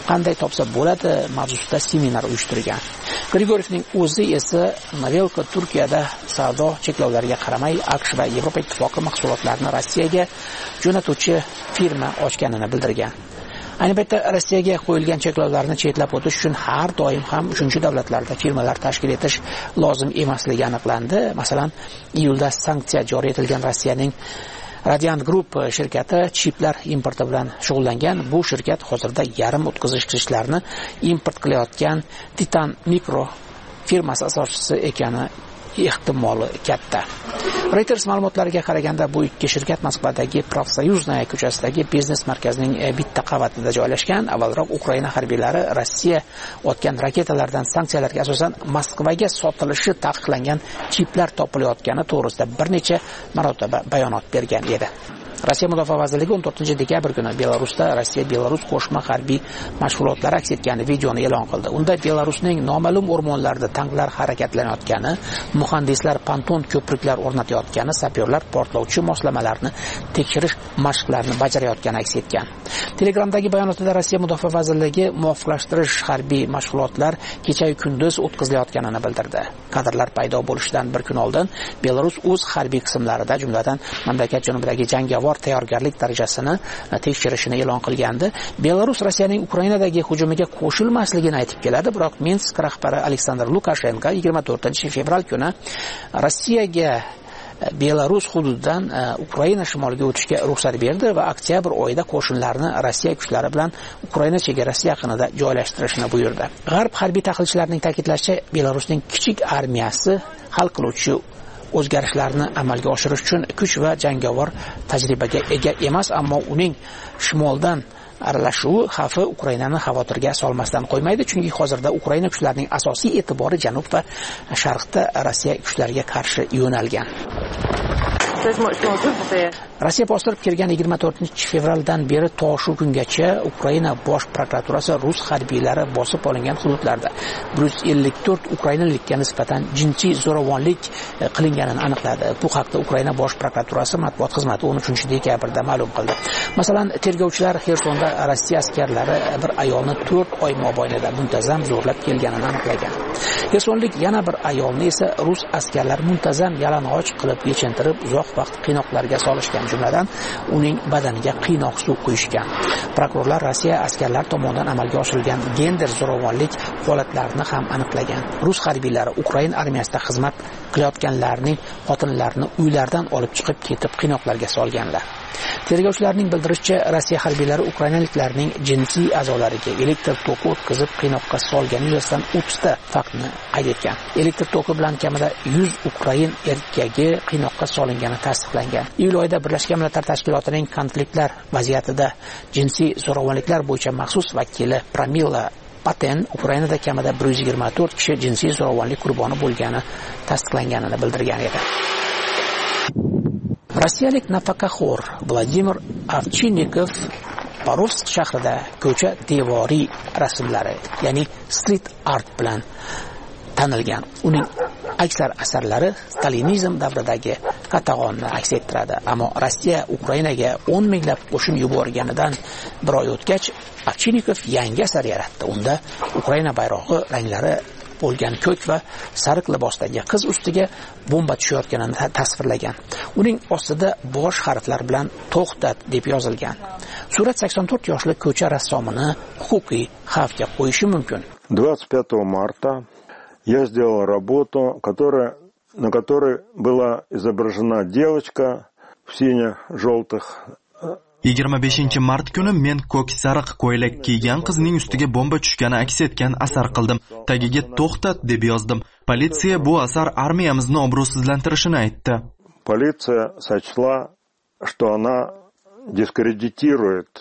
qanday topsa bo'ladi mavzusida seminar uyushtirgan. Grigoryevning o'zi esa Novelka Turkiyada savdo cheklovlariga qaramay AQSh va Yevropa Ittifoqi mahsulotlarini Rossiyaga jo'natuvchi firma ochganini bildirgan. Ayni paytda Rossiyaga qo'yilgan cheklovlarni chetlab o'tish uchun har doim ham uchinchi davlatlarda firmalar tashkil etish lozim emasligi aniqlandi. Masalan, iyulda sanksiya joriy etilgan Rossiyaning Radiant Group shirkati chiplar importi bilan shug'ullangan. Bu shirkat hozirda yarim o'tkazgichlarni import qilayotgan Titan Micro firmasi asoschisi ekani ehtimoli katta. Reuters ma'lumotlariga qaraganda bu ikki shirkat Moskvadagi Profsoyuznaya ko'chasidagi biznes markazining bitta qavatida joylashgan. Avvalroq Ukraina harbiylari Rossiya otgan raketalardan sanksiyalarga asosan Moskvaga sotilishi taqiqlangan chiplar topilayotgani to'g'risida bir necha marotaba bayonot bergan edi. Rossiya Mudofaa vazirligi 14-dekabr kuni Belarusda Rossiya-Belarus qo'shma harbiy mashg'ulotlari aks etgan videoni e'lon qildi. Unda Belarusning noma'lum o'rmonlarida tanklar harakatlanayotgani, muhandislar ponton ko'priklar o'rnatayotgani, sapyorlar portlovchi moslamalarni tekshirish mashqlarini bajarayotgani aks etgan. Telegramdagi bayonotida Rossiya Mudofaa vazirligi muvofiqlashtirish harbiy mashg'ulotlar kecha-yu kunduz o'tkazilayotganini bildirdi. Kadrlar paydo bo'lishidan bir kun oldin Belarus o'z harbiy qismlarida, jumladan mamlakat janubidagi jangovar tayyorgarlik darajasini tekshirishini e'lon qilgandi. Belarus Rossiyaning Ukrainadagi hujumiga qo'shilmasligini aytib keladi, biroq Minsk rahbari Aleksandr Lukashenko 24-fevral kuni Rossiyaga Belarus hududidan Ukraina shimoliga o'tishga ruxsat berdi va oktyabr oyida qo'shinlarni Rossiya kuchlari bilan Ukraina chegarasi yaqinida joylashtirishni buyurdi. G'arb harbiy tahlilchilarining ta'kidlashicha, Belarusning kichik armiyasi hal qiluvchi o'zgarishlarni amalga oshirish uchun kuch va jangovar tajribaga ega emas, ammo uning shimoldan aralashuvi xavfi Ukrainani xavotirga solmasdan qo'ymaydi, chunki hozirda Ukraina kuchlarining asosiy e'tibori janub va sharqda Rossiya kuchlariga qarshi yo'nalgan. Rossiya bostirib kirgan 24-fevraldan beri to shu kungacha Ukraina bosh prokuraturasi rus harbiylari bosib olingan hududlarda 154 ukrainalikka nisbatan jinsiy zo'ravonlik qilinganini aniqladi. Bu haqda Ukraina bosh prokuraturasi matbuot xizmati 13-dekabrda ma'lum qildi. Masalan, tergovchilar Xersonda Rossiya askarlari bir ayolni 4 oy mobaynida muntazam zo'rlab kelganini aniqlagan. Xersonlik yana bir ayolni esa rus askarlari muntazam yalang'och qilib yechintirib uzoq vaqt qiynoqlarga solishgan, jumladan uning badaniga qiynoq suv quyishgan. Prokurorlar Rossiya askarlari tomonidan amalga oshirilgan gender zo'ravonlik holatlarini ham aniqlagan. Rus harbiylari Ukraina armiyasida xizmat qilayotganlarning xotinlarini uylaridan olib chiqib ketib qiynoqlarga solganlar. Tergovchilarning bildirishicha, Rossiya harbiylari ukrainaliklarning jinsiy a'zolariga elektr toki o'tkazib qiynoqqa solgani yuzasidan 30 ta faktni qayd etgan. Elektr toki bilan kamida 100 ukrain erkagi qiynoqqa solingani tasdiqlangan. Iyul oyida Birlashgan Millatlar Tashkilotining konfliktlar vaziyatida jinsiy zo'ravonliklar bo'yicha maxsus vakili Pramila Paten Ukrainada kamida 124 kishi jinsiy zo'ravonlik qurboni bo'lgani tasdiqlanganini bildirgan edi. Rossiyalik nafaqaxo'r Vladimir Ovchinnikov Borovsk shahrida ko'cha devoriy rasmlari, ya'ni street art bilan tanilgan. Uning aksar asarlari stalinizm davridagi qatag'onni aks ettiradi. Ammo Rossiya Ukrainaga 10 minglab qo'shin yuborganidan bir oy o'tgach, Ovchinnikov yangi asar yaratdi. Unda Ukraina bayrog'i ranglari bo'lgan ko'k va sariq libosdagi qiz ustiga bomba tushayotganini tasvirlagan. Uning ostida bosh harflar bilan to'xtat deb yozilgan. Surat 84 yoshli ko'cha rassomini huquqiy xavfga qo'yishi mumkin. 25 марта я сделал работу, на которой была изображена девочка в сине-желтых. 25 kuni men ko'k sariq ko'ylak kiygan qizning ustiga bomba tushgani aks etgan asar qildim. Tagiga to'xtat deb yozdim. Politsiya bu asar armiyamizni obro'sizlantirishini aytdi. Politsiya сочла, что она дискредитирует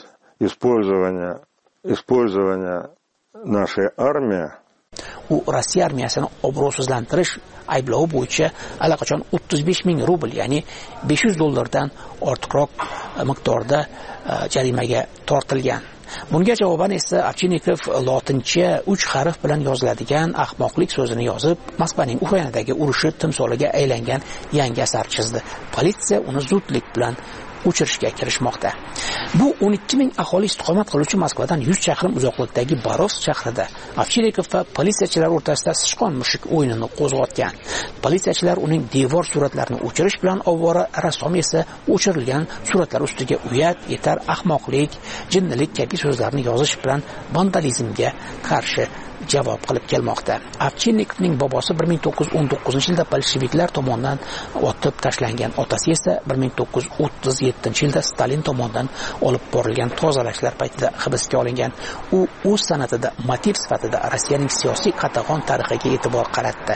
использование нашей армии. U Rossiya armiyasini obro'sizlantirish ayblovi bo'yicha allaqachon 35 ming rubl, ya'ni $500 ortiqroq miqdorda jarimaga tortilgan. Bunga javoban esa Ovchinnikov lotincha 3 harf bilan yoziladigan ahmoqlik so'zini yozib, Moskvaning Ukrainadagi urushi timsoliga aylangan yangi asar chizdi. Politsiya uni zudlik bilan o'chirishga kirishmoqda. Bu 12 ming aholi istiqomat qiluvchi Moskvadan 100 chaqirim uzoqlikdagi Borovsk shahrida Ovchinikov va politsiyachilar o'rtasida sichqon mushuk o'yinini qo'zg'atgan. Politsiyachilar uning devor suratlarini o'chirish bilan ovora, rassom esa o'chirilgan suratlar ustiga uyat, yetar, ahmoqlik, jinnilik kabi so'zlarni yozish bilan vandalizmga qarshi javob qilib kelmoqda. Ovchinikovning bobosi 1919-yilda bolsheviklar tomonidan otib tashlangan, otasi esa 1937-yilda Stalin tomonidan olib borilgan tozalashlar paytida hibsga olingan. U o'z san'atida motiv sifatida Rossiyaning siyosiy qatag'on tarixiga e'tibor qaratdi.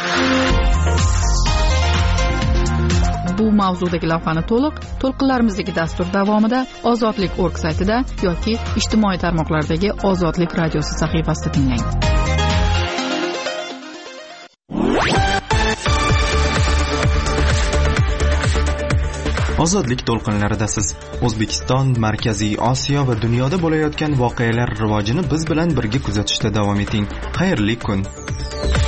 Bu mavzudagi lavhani to'lqinlarimizdagi dastur davomida ozodlik.org saytida yoki ijtimoiy tarmoqlardagi Ozodlik radiosi sahifasida tinglang. Ozodlik to'lqinlarida siz O'zbekiston, Markaziy Osiyo va dunyoda bo'layotgan voqealar rivojini biz bilan birga kuzatishda davom eting. Xayrli kun.